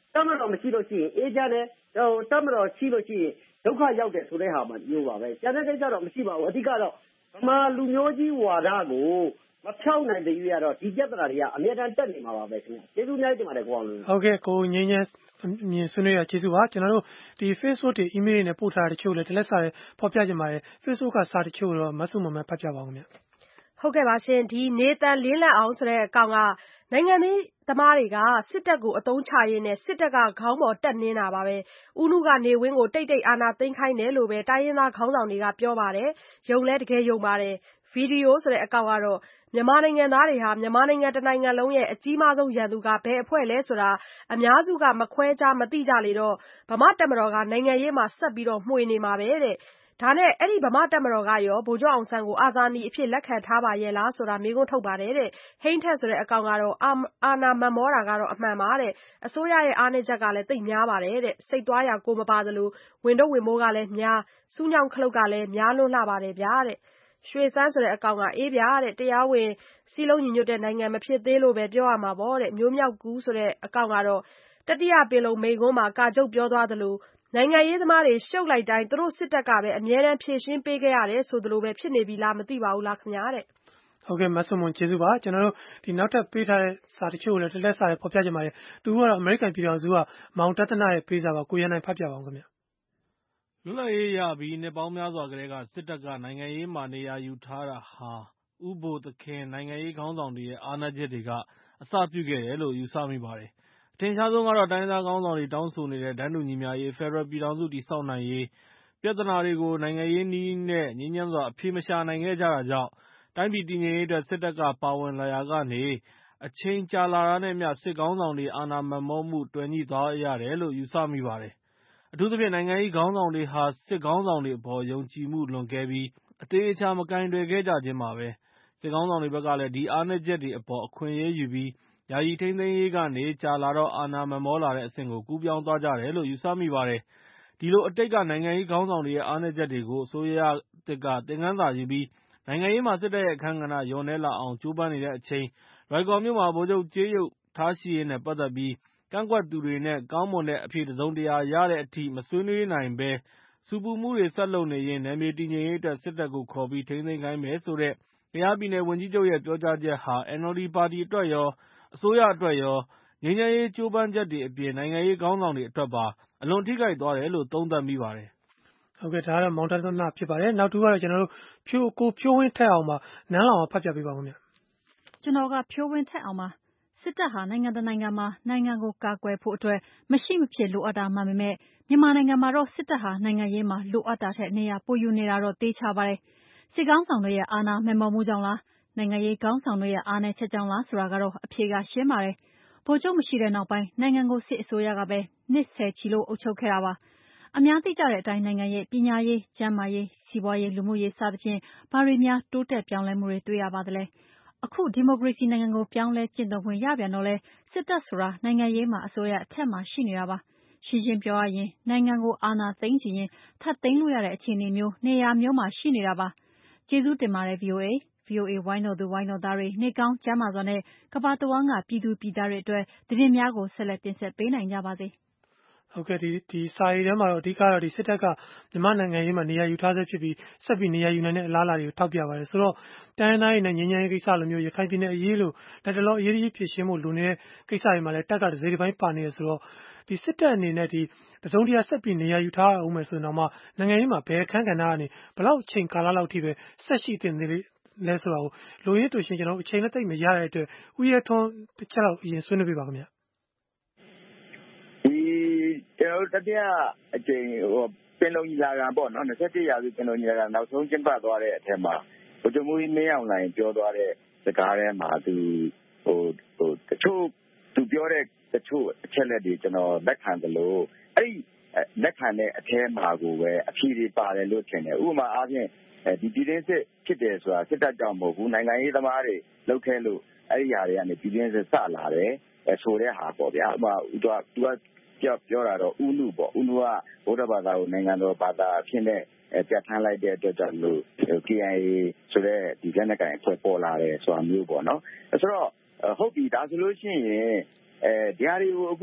တပ်မတော်မရှိလို့ရှိရင်အေးချမ်းတယ်တပ်မတော်ရှိလို့ရှိရင်ဒုက္ခရောက်တယ်ဆိုတဲ့ဟာမှမျိုးပါပဲကျန်တဲ့ကိစ္စတော့မရှိပါဘူးအဓိကတော့ဗမာလူမျိုးကြီးဝါဒကိုမဖြောက်နိုင်တဲ့ရွေးရတော့ဒီပြဿနာတွေကအများတန်းတက်နေမှာပါပဲခင်ဗျကျေးဇူးများတင်ပါတယ်ကိုအောင်လို့ဟုတ်ကဲ့ကိုငင်းငင်းမြင်ဆွေးနွေးရကျေးဇူးပါကျွန်တော်တို့ဒီ Facebook တွေ email တွေနဲ့ပို့ထားတဲ့တချို့လည်းတလက်စာတွေဖော်ပြကြပါတယ် Facebook ကစာတချို့တော့မဆုမမဲဖတ်ပြပါဦးခင်ဗျဟုတ်ကဲ့ပါရှင်ဒီနေတန်လင်းလက်အောင်ဆိုတဲ့အကောင်ကနိုင်ငံရေးသမားတွေကစစ်တပ်ကိုအသုံးချရင်းနဲ့စစ်တပ်ကခေါင်းပေါ်တက်နင်းတာပါပဲ။ဦးနုကနေဝင်းကိုတိတ်တိတ်အာဏာသိမ်းခိုင်းတယ်လို့ပဲတိုင်းရင်းသားခေါင်းဆောင်တွေကပြောပါတယ်။ယုံလဲတကယ်ယုံပါတယ်။ဗီဒီယိုဆိုတဲ့အကောင်ကတော့မြန်မာနိုင်ငံသားတွေဟာမြန်မာနိုင်ငံတနိုင်ငံလုံးရဲ့အကြီးမားဆုံးရန်သူကဘယ်အဖွဲ့လဲဆိုတာအများစုကမခွဲခြားမသိကြလေတော့ဗမာတပ်မတော်ကနိုင်ငံရေးမှာဆက်ပြီးတော့မှွေနေမှာပဲတဲ့။ဒါနဲ့အဲ့ဒီဗမာတပ်မတော်ကရောဗိုလ်ချုပ်အောင်ဆန်းကိုအာဇာနည်အဖြစ်လက်ခံထားပါရဲ့လားဆိုတာမေးခွန်းထုတ်ပါတယ်တဲ့ဟိန်းထက်ဆိုတဲ့အကောင်ကတော့အာနာမမောတာကတော့အမှန်ပါတဲ့အစိုးရရဲ့အားနည်းချက်ကလည်းတိတ်များပါတယ်တဲ့စိတ်သွားရကိုမပါသလိုဝင်တော့ဝင်မိုးကလည်းများစူးညောင်ခလုတ်ကလည်းများလွန်းလှပါတယ်ဗျာတဲ့ရွှေစန်းဆိုတဲ့အကောင်ကအေးဗျာတဲ့တရားဝင်စီလုံးညီညွတ်တဲ့နိုင်ငံမဖြစ်သေးလို့ပဲပြောရမှာပေါ့တဲ့မျိုးမြောက်ကူးဆိုတဲ့အကောင်ကတော့တတိယပင်လုံမိန်ကုန်းမှာကာချုပ်ပြောသွားသလိုနိုင်ငံရေးသမားတွေရှုပ်လိုက်တိုင်းသူတို့စစ်တပ်ကပဲအမြဲတမ်းဖြည့်ရှင်းပေးခဲ့ရတယ်ဆိုသလိုပဲဖြစ်နေပြီလားမသိပါဘူးလားခင်ဗျာတဲ့ဟုတ်ကဲ့မဆုမွန်ကျေးဇူးပါကျွန်တော်တို့ဒီနောက်ထပ်ပေးထားတဲ့စာတချို့လည်းတစ်လက်စာတွေဖော်ပြကြပါတယ်သူကတော့အမေရိကန်ပြည်ထောင်စုကမောင်တတနာရဲ့ပေးစာပါကိုရန်နိုင်ဖတ်ပြပါအောင်ခင်ဗျလွတ်လပ်ရေးရပြီးနှစ်ပေါင်းများစွာကတည်းကစစ်တပ်ကနိုင်ငံရေးမှာနေရာယူထားတာဟာဥပိုလ်သခင်နိုင်ငံရေးခေါင်းဆောင်တွေရဲ့အားနည်းချက်တွေကအစပြုခဲ့တယ်လို့ယူဆမိပါတယ်အထင်ရှားဆုံးကတော့တိုင်းဒေသခေါင်းဆောင်တွေတောင်းဆိုနေတဲ့တန်းတူညီမျှရေးဖက်ဒရယ်ပြည်ထောင်စုတည်ဆောက်နိုင်ရေးပြဿနာတွေကိုနိုင်ငံရေးနည်းနဲ့ငြိမ်းချမ်းစွာအဖြေမရှာနိုင်ခဲ့ကြတာကြောင့်တိုင်းပြည်တည်ငြိမ်ရေးအတွက်စစ်တပ်ကပါဝင်လာရာကနေအချိန်ကြာလာတာနဲ့မျှစစ်ခေါင်းဆောင်တွေအာဏာမက်မောမှုတွယ်ငြိသွားရတယ်လို့ယူဆမိပါတယ်အထူးသဖြင့်နိုင်ငံရေးခေါင်းဆောင်တွေဟာစစ်ခေါင်းဆောင်တွေအပေါ်ယုံကြည်မှုလွန်ကဲပြီးအသေးအချာမကိုင်တွယ်ခဲ့ကြခြင်းပါပဲစစ်ခေါင်းဆောင်တွေဘက်ကလည်းဒီအားနည်းချက်တွေအပေါ်အခွင့်အရေးယူပြီးယာယီထိန်းသိမ်းရေးကနေကြာလာတော့အာဏာမက်မောလာတဲ့အဆင့်ကိုကူးပြောင်းသွားကြတယ်လို့ယူဆမိပါတယ်။ဒီလိုအတိတ်ကနိုင်ငံရေးခေါင်းဆောင်တွေရဲ့အားနည်းချက်တွေကိုအစိုးရသစ်ကသင်ခန်းစာယူပြီးနိုင်ငံရေးမှာစစ်တပ်ရဲ့အခန်းကဏ္ဍလျော့နည်းလာအောင်ကြိုးပမ်းနေတဲ့အချိန်လွိုင်ကော်မြို့မှာဗိုလ်ချုပ်ကြေးရုပ်ထားရှိရေးနဲ့ပတ်သက်ပြီးကန့်ကွက်သူတွေနဲ့ကောင်းမွန်တဲ့အဖြေတစုံတရာရတဲ့အထိမဆွေးနွေးနိုင်ဘဲဆူပူမှုတွေဆက်လုပ်နေရင်နယ်မြေတည်ငြိမ်ရေးအတွက်စစ်တပ်ကိုခေါ်ပြီးထိန်းသိမ်းခိုင်းမယ်ဆိုတဲ့ကယားပြည်နယ်ဝန်ကြီးချုပ်ရဲ့ပြောကြားချက်ဟာ အန် အယ်လ် ဒီ ပါတီအတွက်ရောအစိုးရအတွက်ရောငြိမ်းချမ်းရေးကြိုးပမ်းချက်တွေအပြင်နိုင်ငံရေးခေါင်းဆောင်တွေအတွက်ပါအလွန်ထိခိုက်သွားတယ်လို့သုံးသပ်မိပါတယ်။ဟုတ်ကဲ့ဒါကတော့မောင်တန်းနာဖြစ်ပါတယ်။နောက်တူကတော့ကျွန်တော်တို့ဖြိုးကိုဖြိုးဝင်းထက်အောင်ပါနန်းလောင်ဖတ်ပြပေးပါဦးခင်ဗျ။ကျွန်တော်ကဖြိုးဝင်းထက်အောင်ပါစစ်တပ်ဟာနိုင်ငံတနိုင်ငံမှာနိုင်ငံကိုကာကွယ်ဖို့အတွက်မရှိမဖြစ်လိုအပ်တာမှပေမဲ့မြန်မာနိုင်ငံမှာတော့စစ်တပ်ဟာနိုင်ငံရေးမှာလိုအပ်တာထက်နေရာပိုယူနေတာတော့သိချပါတယ်။စစ်ကောင်းဆောင်တွေရဲ့အာဏာမက်မော်မှုကြောင့်လားနိုင်ငံရေးကောင်းဆောင်တွေရဲ့အားနည်းချက်ကြောင့်လားဆိုတာကတော့အဖြေကရှင်းပါတယ်။ဗိုလ်ချုပ်မရှိတဲ့နောက်ပိုင်းနိုင်ငံကိုစစ်အစိုးရကပဲနှစ်ဆယ်ချီလို့အုပ်ချုပ်ခဲ့တာပါ။အများသိကြတဲ့အတိုင်းနိုင်ငံရဲ့ပညာရေးကျန်းမာရေးစီးပွားရေးလူမှုရေးစသဖြင့်ဘာတွေများတိုးတက်ပြောင်းလဲမှုတွေတွေ့ရပါသလဲ။အခုဒီမိုကရေစီနိုင်ငံကိုပြောင်းလဲကျင့်သုံးခွင့်ရပြန်တော့လဲစစ်တပ်ဆိုတာနိုင်ငံရေးမှာအစိုးရအထက်မှာရှိနေတာပါ။ရှင်းရှင်းပြောရရင်နိုင်ငံကိုအာဏာသိမ်းချင်ရင်ထပ်သိမ်းလို့ရတဲ့အခြေအနေမျိုးနေရာမျိုးမှာရှိနေတာပါ။ကျေးဇူးတင်ပါတယ် ဗွီအိုအေဗွီအိုအေဝိုင်းတော်သူဝိုင်းတော်သားတွေနေကောင်းကျမ်းမာစွာနဲ့ကမ္ဘာတဝန်းကပြည်သူပြည်သားတွေအတွက်သတင်းများကိုဆက်လက်တင်ဆက်ပေးနိုင်ကြပါစေ။ဟုတ်ကဲ့ဒီဒီစာရေးထဲမှာတော့အဓိကတော့ဒီစစ်တပ်ကမြန်မာနိုင်ငံရေးမှာနေရာယူထားဆဲဖြစ်ပြီးဆက်ပြီးနေရာယူနိုင်တဲ့အလားအလာတွေကိုထောက်ပြပါတယ်ဆိုတော့တိုင်းတိုင်းနဲ့ငញ្ញမ်းရေးကိစ္စလိုမျိုးရခိုင်ပြည်နယ်အရေးလို့လက်တလောအရေးကြီးဖြစ်ရှင်းဖို့လိုနေတဲ့ကိစ္စတွေမှာလည်းတက်ကတစိတစ်ပိုင်းပါနေရဆိုတော့ဒီစစ်တပ်အနေနဲ့ဒီတစုံတရာဆက်ပြီးနေရာယူထားအောင်မယ်ဆိုရင်တော့မှနိုင်ငံရေးမှာဘယ်အခန်းကဏ္ဍကနေဘလောက်အချိန်ကာလလောက်ထိပဲဆက်ရှိတင်သေးလဲဆိုတာကိုလိုရင်းတူရှင်ကျွန်တော်အချိန်နဲ့သိမ့်မရတဲ့အတွက်ဦးရထွန်းတစ်ချက်လောက်အရင်ဆွေးနွေးပြပါခင်ဗျာဒီကျွန်တော်တတိယအချိန်ဟိုပင်လုံညီလာခံပေါ့နော်၂၁ရာစုပင်လုံညီလာခံနောက်ဆုံးကျင်းပသွားတဲ့အထက်မှာဗိုလ်ချုပ်မှူးကြီးမင်းအောင်လှိုင်ပြောသွားတဲ့စကားထဲမှာသူဟိုဟိုတချို့သူပြောတဲ့တချို့အချက်လက်တွေကျွန်တော်လက်ခံသလိုအဲ့ဒီလက်ခံတဲ့အထဲမှာကိုပဲအဖြေတွေပါတယ်လို့ထင်တယ်ဥပမာအားဖြင့်ဒီပြည်တွင်းစစ်ဖြစ်တယ်ဆိုတာစစ်တပ်ကြောင့်မဟုတ်ဘူးနိုင်ငံရေးသမားတွေလုပ်ခဲ့လို့အဲ့ဒီຢာတွေကနေပြည်တွင်းစစ်စလာတယ်ဆိုတဲ့ဟာပေါ့ဗျာဥပမာသူကသူကပြောပြောတာတော့ဥနုပေါ့ဥနုကဗုဒ္ဓဘာသာကိုနိုင်ငံတော်ဘာသာအဖြစ်နဲ့ပြဋ္ဌာန်းလိုက်တဲ့အတွက်ကြောင့်လို့ ကေ အိုင် အေ ဆိုတဲ့ဒီလက်နက်ကိုင်အဖွဲ့ပေါ်လာတယ်ဆိုတာမျိုးပေါ့နော်ဆိုတော့ဟုတ်ပြီဒါဆိုလို့ရှိရင်အဲဒီဟာတွေကိုအခု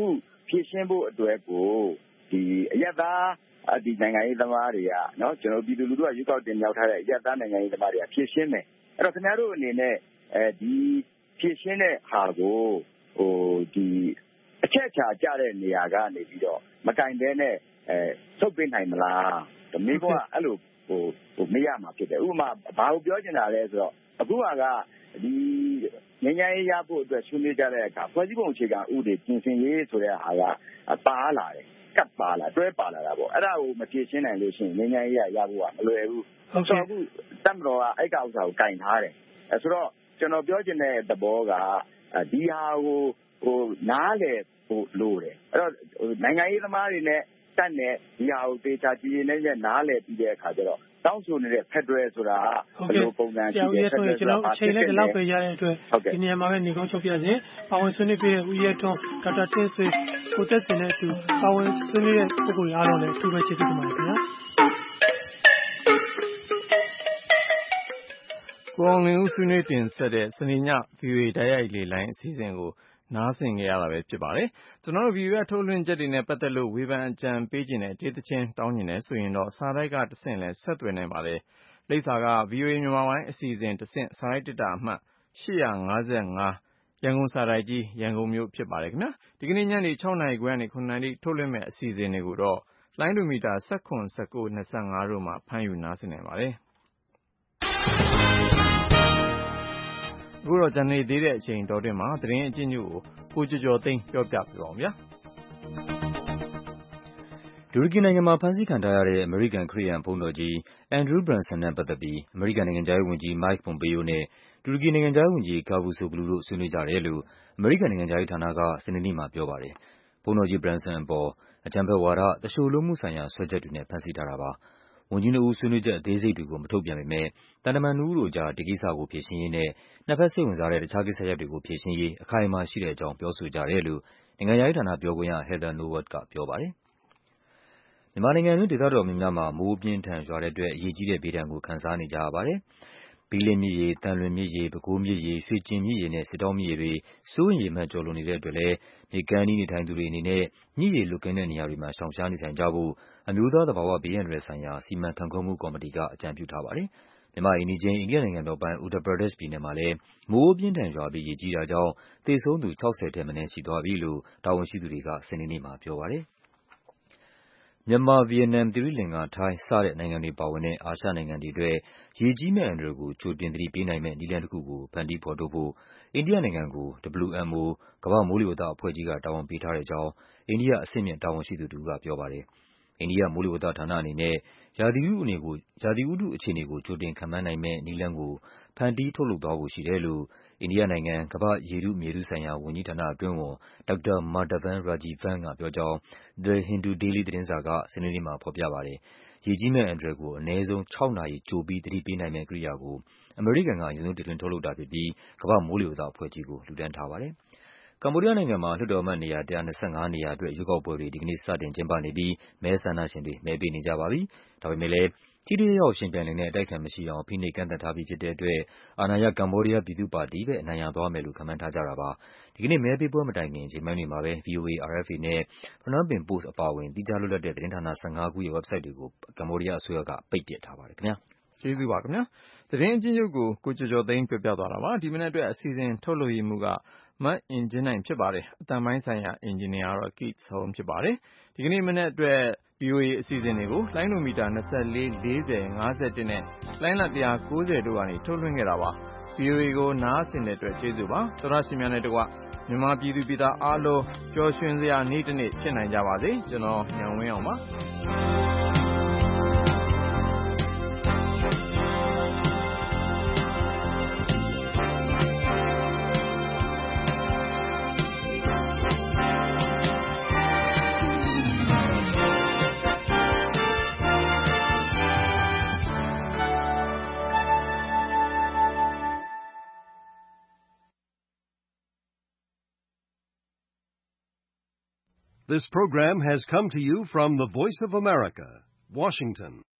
ဖြည့်ရှင်းဖို့အတွက်ကိုဒီအယက်သားဒီနိုင်ငံရေးသမားတွေကနော်ကျွန်တော်ပြည်သူလူထုကရွေးကောက်တင်မြှောက်ထားတဲ့အယက်သားနိုင်ငံရေးသမားတွေကဖြည့်ရှင်းမယ်အဲ့တော့ခင်ဗျားတို့အနေနဲ့အဲဒီဖြည့်ရှင်းတဲ့ဟာကိုဟိုဒီအချက်ချာကြတဲ့နေရာကနေပြီးတော့မတိုင်ဘဲနဲ့အဲဆုတ်ပေးနိုင်မလားဒီမိဘကအဲ့လိုဟိုဟိုမရမှာဖြစ်တယ်ဥပမာဘာကိုပြောချင်တာလဲဆိုတော့အခုကဒီငញ្ញရေးရဖို့အတွက်ဆွေးနွေးကြတဲ့အခါဖွဲ့စည်းပုံအခြေခံဥပဒေပြင်ဆင်ရေးဆိုတဲ့ဟာကပါလာတယ်ကပ်ပါလာတွဲပါလာတာပေါ့အဲ့ဒါကိုမဖြည့်ရှင်းနိုင်လို့ရှိရင်ငញ្ញရေးရရဖို့ကမလွယ်ဘူးဟုတ်ကဲ့အခုတပ်မတော်ကအဲ့ကောင်ဥစ္စာကိုကင်ထားတယ်အဲဆိုတော့ကျွန်တော်ပြောချင်တဲ့သဘောကဒီဟာကိုဟိုနားလေဟိုလို့တယ်အဲ့တော့နိုင်ငံရေးသမားတွေနဲ့တက်နဲ့ဒီဟာကိုတေချာကြည်ရင်းနဲ့နားလေပြီးတဲ့အခါကျတော့တောင်းဆိုနေတဲ့ Federal ဆိုတာဘယ်လိုပုံစံရှိလဲ Federal ကျွန်တော်အချိန်လေးဒီလောက်ပဲရတဲ့အတွက်ဒီနေရာမှာပဲနေကောင်းချုပ်ပြစေပါဝင်ဆွေးနွေးပေးတဲ့ဦးရဲထွန်းဒေါက်တာတင်းဆွေကိုသက်စင်နဲ့အတူပါဝင်ဆွေးနွေးတဲ့ပုဂ္ဂိုလ်အားလုံးလည်းအထူးပဲကျေးဇူးတင်ပါတယ်ခင်ဗျာကိုအောင်လင်းဦးဆွေးနွေးတင်ဆက်တဲ့စနေည ဗီအိုအေ တိုက်ရိုက်လေလိုင်းအစီအစဉ်ကိုနားဆင်ကြရတာပဲဖြစ်ပါတယ်ကျွန်တော်တို့ ဗီအိုအေ ထုတ်လွှင့်ချက်တွေနဲ့ပတ်သက်လို့ဝေဖန်အကြံပေးခြင်းနဲ့တေးသချင်းတောင်းခြင်းနဲ့ဆိုရင်တော့စာတိုက်ကတစ်ဆင့်လဲဆက်သွယ်နိုင်ပါတယ်လိပ်စာက ဗီအိုအေ မြန်မာပိုင်းအစီအစဉ်တစ်ဆင့်စာရိုက်တစ်တာအမှတ်ရှစ်၅၅ရန်ကုန်စာတိုက်ကြီးရန်ကုန်မြို့ဖြစ်ပါတယ်ခင်ဗျာဒီကနေ့ညနေ၆နာရီခွဲကနေခုနှစ်နာရီထုတ်လွှင့်မဲ့အစီအစဉ်တွေကိုတော့လိုင်းဒိုမီတာ၁၇ ၁၉ ၂၅တို့မှာဖမ်းယူနားဆင်နိုင်ပါတယ်အခုတော့ဂျန်နေသေးတဲ့အချိန်တော်တွင်မှာသတင်းအကျဉ်းချုပ်ကိုကိုကျော်ကျော်သိန်းပြောပြပြပါဦးဗျာတူရကီနိုင်ငံမှာဖမ်းဆီးခံထားရတဲ့အမေရိကန်ခရစ်ယာန်ဘုန်းတော်ကြီးအန်ဒရူးဘရန်ဆန်နဲ့ပတ်သက်ပြီးအမေရိကန်နိုင်ငံခြားရေးဝန်ကြီးမိုက်ပွန်ပေယိုနဲ့တူရကီနိုင်ငံခြားရေးဝန်ကြီးကာဗူဆိုဂလူတို့ဆွေးနွေးကြတယ်လို့အမေရိကန်နိုင်ငံခြားရေးဌာနကစနေနေ့မှာပြောပါတယ်ဘုန်းတော်ကြီးဘရန်ဆန်အပေါ်အကြမ်းဖက်ဝါဒတရှို့လုံးမှုဆိုင်ရာဆွဲချက်တွေနဲ့ဖမ်းဆီးထားတာပါဝန်ကြီးတို့ဆွေးနွေးချက်အသေးစိတ်တွေကိုမထုတ်ပြန်ပေမဲ့တန်တမန်တို့ကြားဒီကိစ္စကိုဖြေရှင်းရေးနဲ့နှစ်ဖက်စိတ်ဝင်စားတဲ့တခြားကိစ္စရပ်တွေကိုဖြေရှင်းရေးအခိုင်အမာရှိတဲ့အကြောင်းပြောဆိုကြတယ်လို့နိုင်ငံခြားရေးဌာနပြောခွင့်ရ Heather Nauert ကပြောပါတယ်မြန်မာနိုင်ငံတွင်းဒေသတော်များများမှာမိုးပြင်းထန်ရွာတဲ့အတွက်အရေးကြီးတဲ့ဘေးဒဏ်ကိုခံစားနေကြရပါတယ်ဘီလင်းမြစ်ရေ၊တန်လွင်မြစ်ရေ၊ပဲခူးမြစ်ရေ၊ရွှေကျင်မြစ်ရေနဲ့စစ်တောမြစ်ရေတွေစိုးရိမ်ရေမှတ်ကျော်လွန်နေတဲ့အတွက်လည်းမြစ်ကမ်းနီးနေထိုင်သူတွေအနေနဲ့မြစ်ရေလွတ်ကင်းတဲ့နေရာတွေမှာရှောင်ရှားနေထိုင်ကြဖို့အမျိုးသားသဘာဝဘေးအန္တရာယ်ဆိုင်ရာစီမံခန့်ခွဲမှုကော်မတီကအကြံပြုထားပါတယ်မြန်မာအိမ်နီးချင်းအိန္ဒိယနိုင်ငံတော်ပိုင်း Uttar Pradesh ပြည်နယ်မှာလည်းမိုးပြင်းထန်ရွာပြီးရေကြီးတာကြောင့်သေဆုံးသူ၆၀ထက်မနည်းရှိသွားပြီလို့တာဝန်ရှိသူတွေကစနေနေ့မှာပြောပါတယ်မြန်မာ၊ဗီယက်နမ်၊သီရိလင်္ကာ၊ထိုင်းစတဲ့နိုင်ငံတွေပါဝင်တဲ့အာရှနိုင်ငံတွေအတွက်ရေကြီးမယ့်အန္တရာယ်ကိုကြိုတင်သတိပေးနိုင်မယ့်နည်းလမ်းတစ်ခုကိုဖန်တီးဖော်ထုတ်ဖို့အိန္ဒိယနိုင်ငံကို ဒဗ္ဗလူအမ်အို ကမ္ဘာ့မိုးလေဝသအဖွဲ့ကြီးကတာဝန်ပေးထားတဲ့အကြောင်းအိန္ဒိယအဆင့်မြင့်တာဝန်ရှိသူတစ်ဦးကပြောပါတယ်။အိန္ဒိယမိုးလေဝသဌာနအနေနဲ့ရာသီဥတုအနေကိုရာသီဥတုအခြေအနေကိုကြိုတင်ခန့်မှန်းနိုင်မယ့်နည်းလမ်းကိုဖန်တီးထုတ်လုပ်သွားဖို့ရှိတယ်လို့အိန္ဒိယနိုင်ငံကမ္ဘာ့ရေထုမြေထုဆိုင်ရာဝန်ကြီးဌာနအတွင်းဝန်ဒေါက်တာ Madhavan Rajivan ကပြောကြောင်း The Hindu Daily သတင်းစာကစနေနေ့မှာဖော်ပြပါတယ်။ရေကြီးမယ့်အန္တရာယ်ကိုအနည်းဆုံးခြောက်နာရီကြိုပြီးသတိပေးနိုင်မယ့်ကိရိယာကိုအမေရိကန်ကအရင်ဆုံးတီထွင်ထုတ်လုပ်တာဖြစ်ပြီးကမ္ဘာ့မိုးလေဝသအဖွဲ့ကြီးကိုလှူဒါန်းထားပါတယ်။ကမ္ဘောဒီးယားနိုင်ငံမှာလွှတ်တော်အမတ်နေရာ၁၂၅နေရာအတွက်ရွေးကောက်ပွဲတွေဒီကနေ့စတင်ကျင်းပနေပြီးမဲဆန္ဒရှင်တွေမဲပေးနေကြပါပြီ။ဒါပေမဲ့လည်းထိထိရောက်ရောက်ယှဉ်ပြိုင်နိုင်တဲ့အတိုက်အခံမရှိအောင်ဖိနှိပ်ကန့်သတ်ထားပြီးဖြစ်တဲ့အတွက်အာဏာရကမ္ဘောဒီးယားပြည်သူ့ပါတီပဲအနိုင်ရသွားမယ်လို့ခန့်မှန်းထားကြတာပါ။ဒီကနေ့မဲပေးပွဲမတိုင်ခင်အချိန်ပိုင်းတွေမှာပဲ ဗွီအိုအေ၊ အာရ်အက်ဖ်အေနဲ့ Phnom Penh Post အပါအဝင်သီးခြားလွတ်လပ်တဲ့သတင်းဌာန၁၅ခုရဲ့ဝက်ဘ်ဆိုက်တွေကိုကမ္ဘောဒီးယားအစိုးရကပိတ်ပစ်ထားပါတယ်ခင်ဗျာ။ကျေးဇူးပါခင်ဗျာ။သတင်းအကျဉ်းချုပ်ကိုကိုကျော်ကျော်သိန်းပြောပြသွားတာပါ။ဒီမနက်အတွက်အစီအစဉ်ထုတ်လွှင့်မှုကမအင်ဂျင်နိုင်ဖြစ်ပါတယ်။အတန်ပိုင်းဆိုင်ရာအင်ဂျင်နီယာကတော့ Keith Holmes ဖြစ်ပါတယ်။ဒီကနေ့မနက်အတွက် ဗီအိုအေအစီအစဉ်တွေကိုလိုင်းဒိုမီတာ၂၄၊၄၀၊၅၁နဲ့လိုင်းလ၁၉၀တို့ကနေထုတ်လွှင့်ခဲ့တာပါ။ ဗီအိုအေကိုနားဆင်တဲ့အတွက်ကျေးဇူးပါ။သောတရှင်များနဲ့တကွမြန်မာပြည်သူပြည်သားအားလုံးပျော်ရွှင်စရာနေ့တစ်နေ့ဖြစ်နိုင်ကြပါစေ။ကျွန်တော်ဉာဏ်ဝင်းအောင်ပါ။ This program has come to you from the Voice of America, Washington.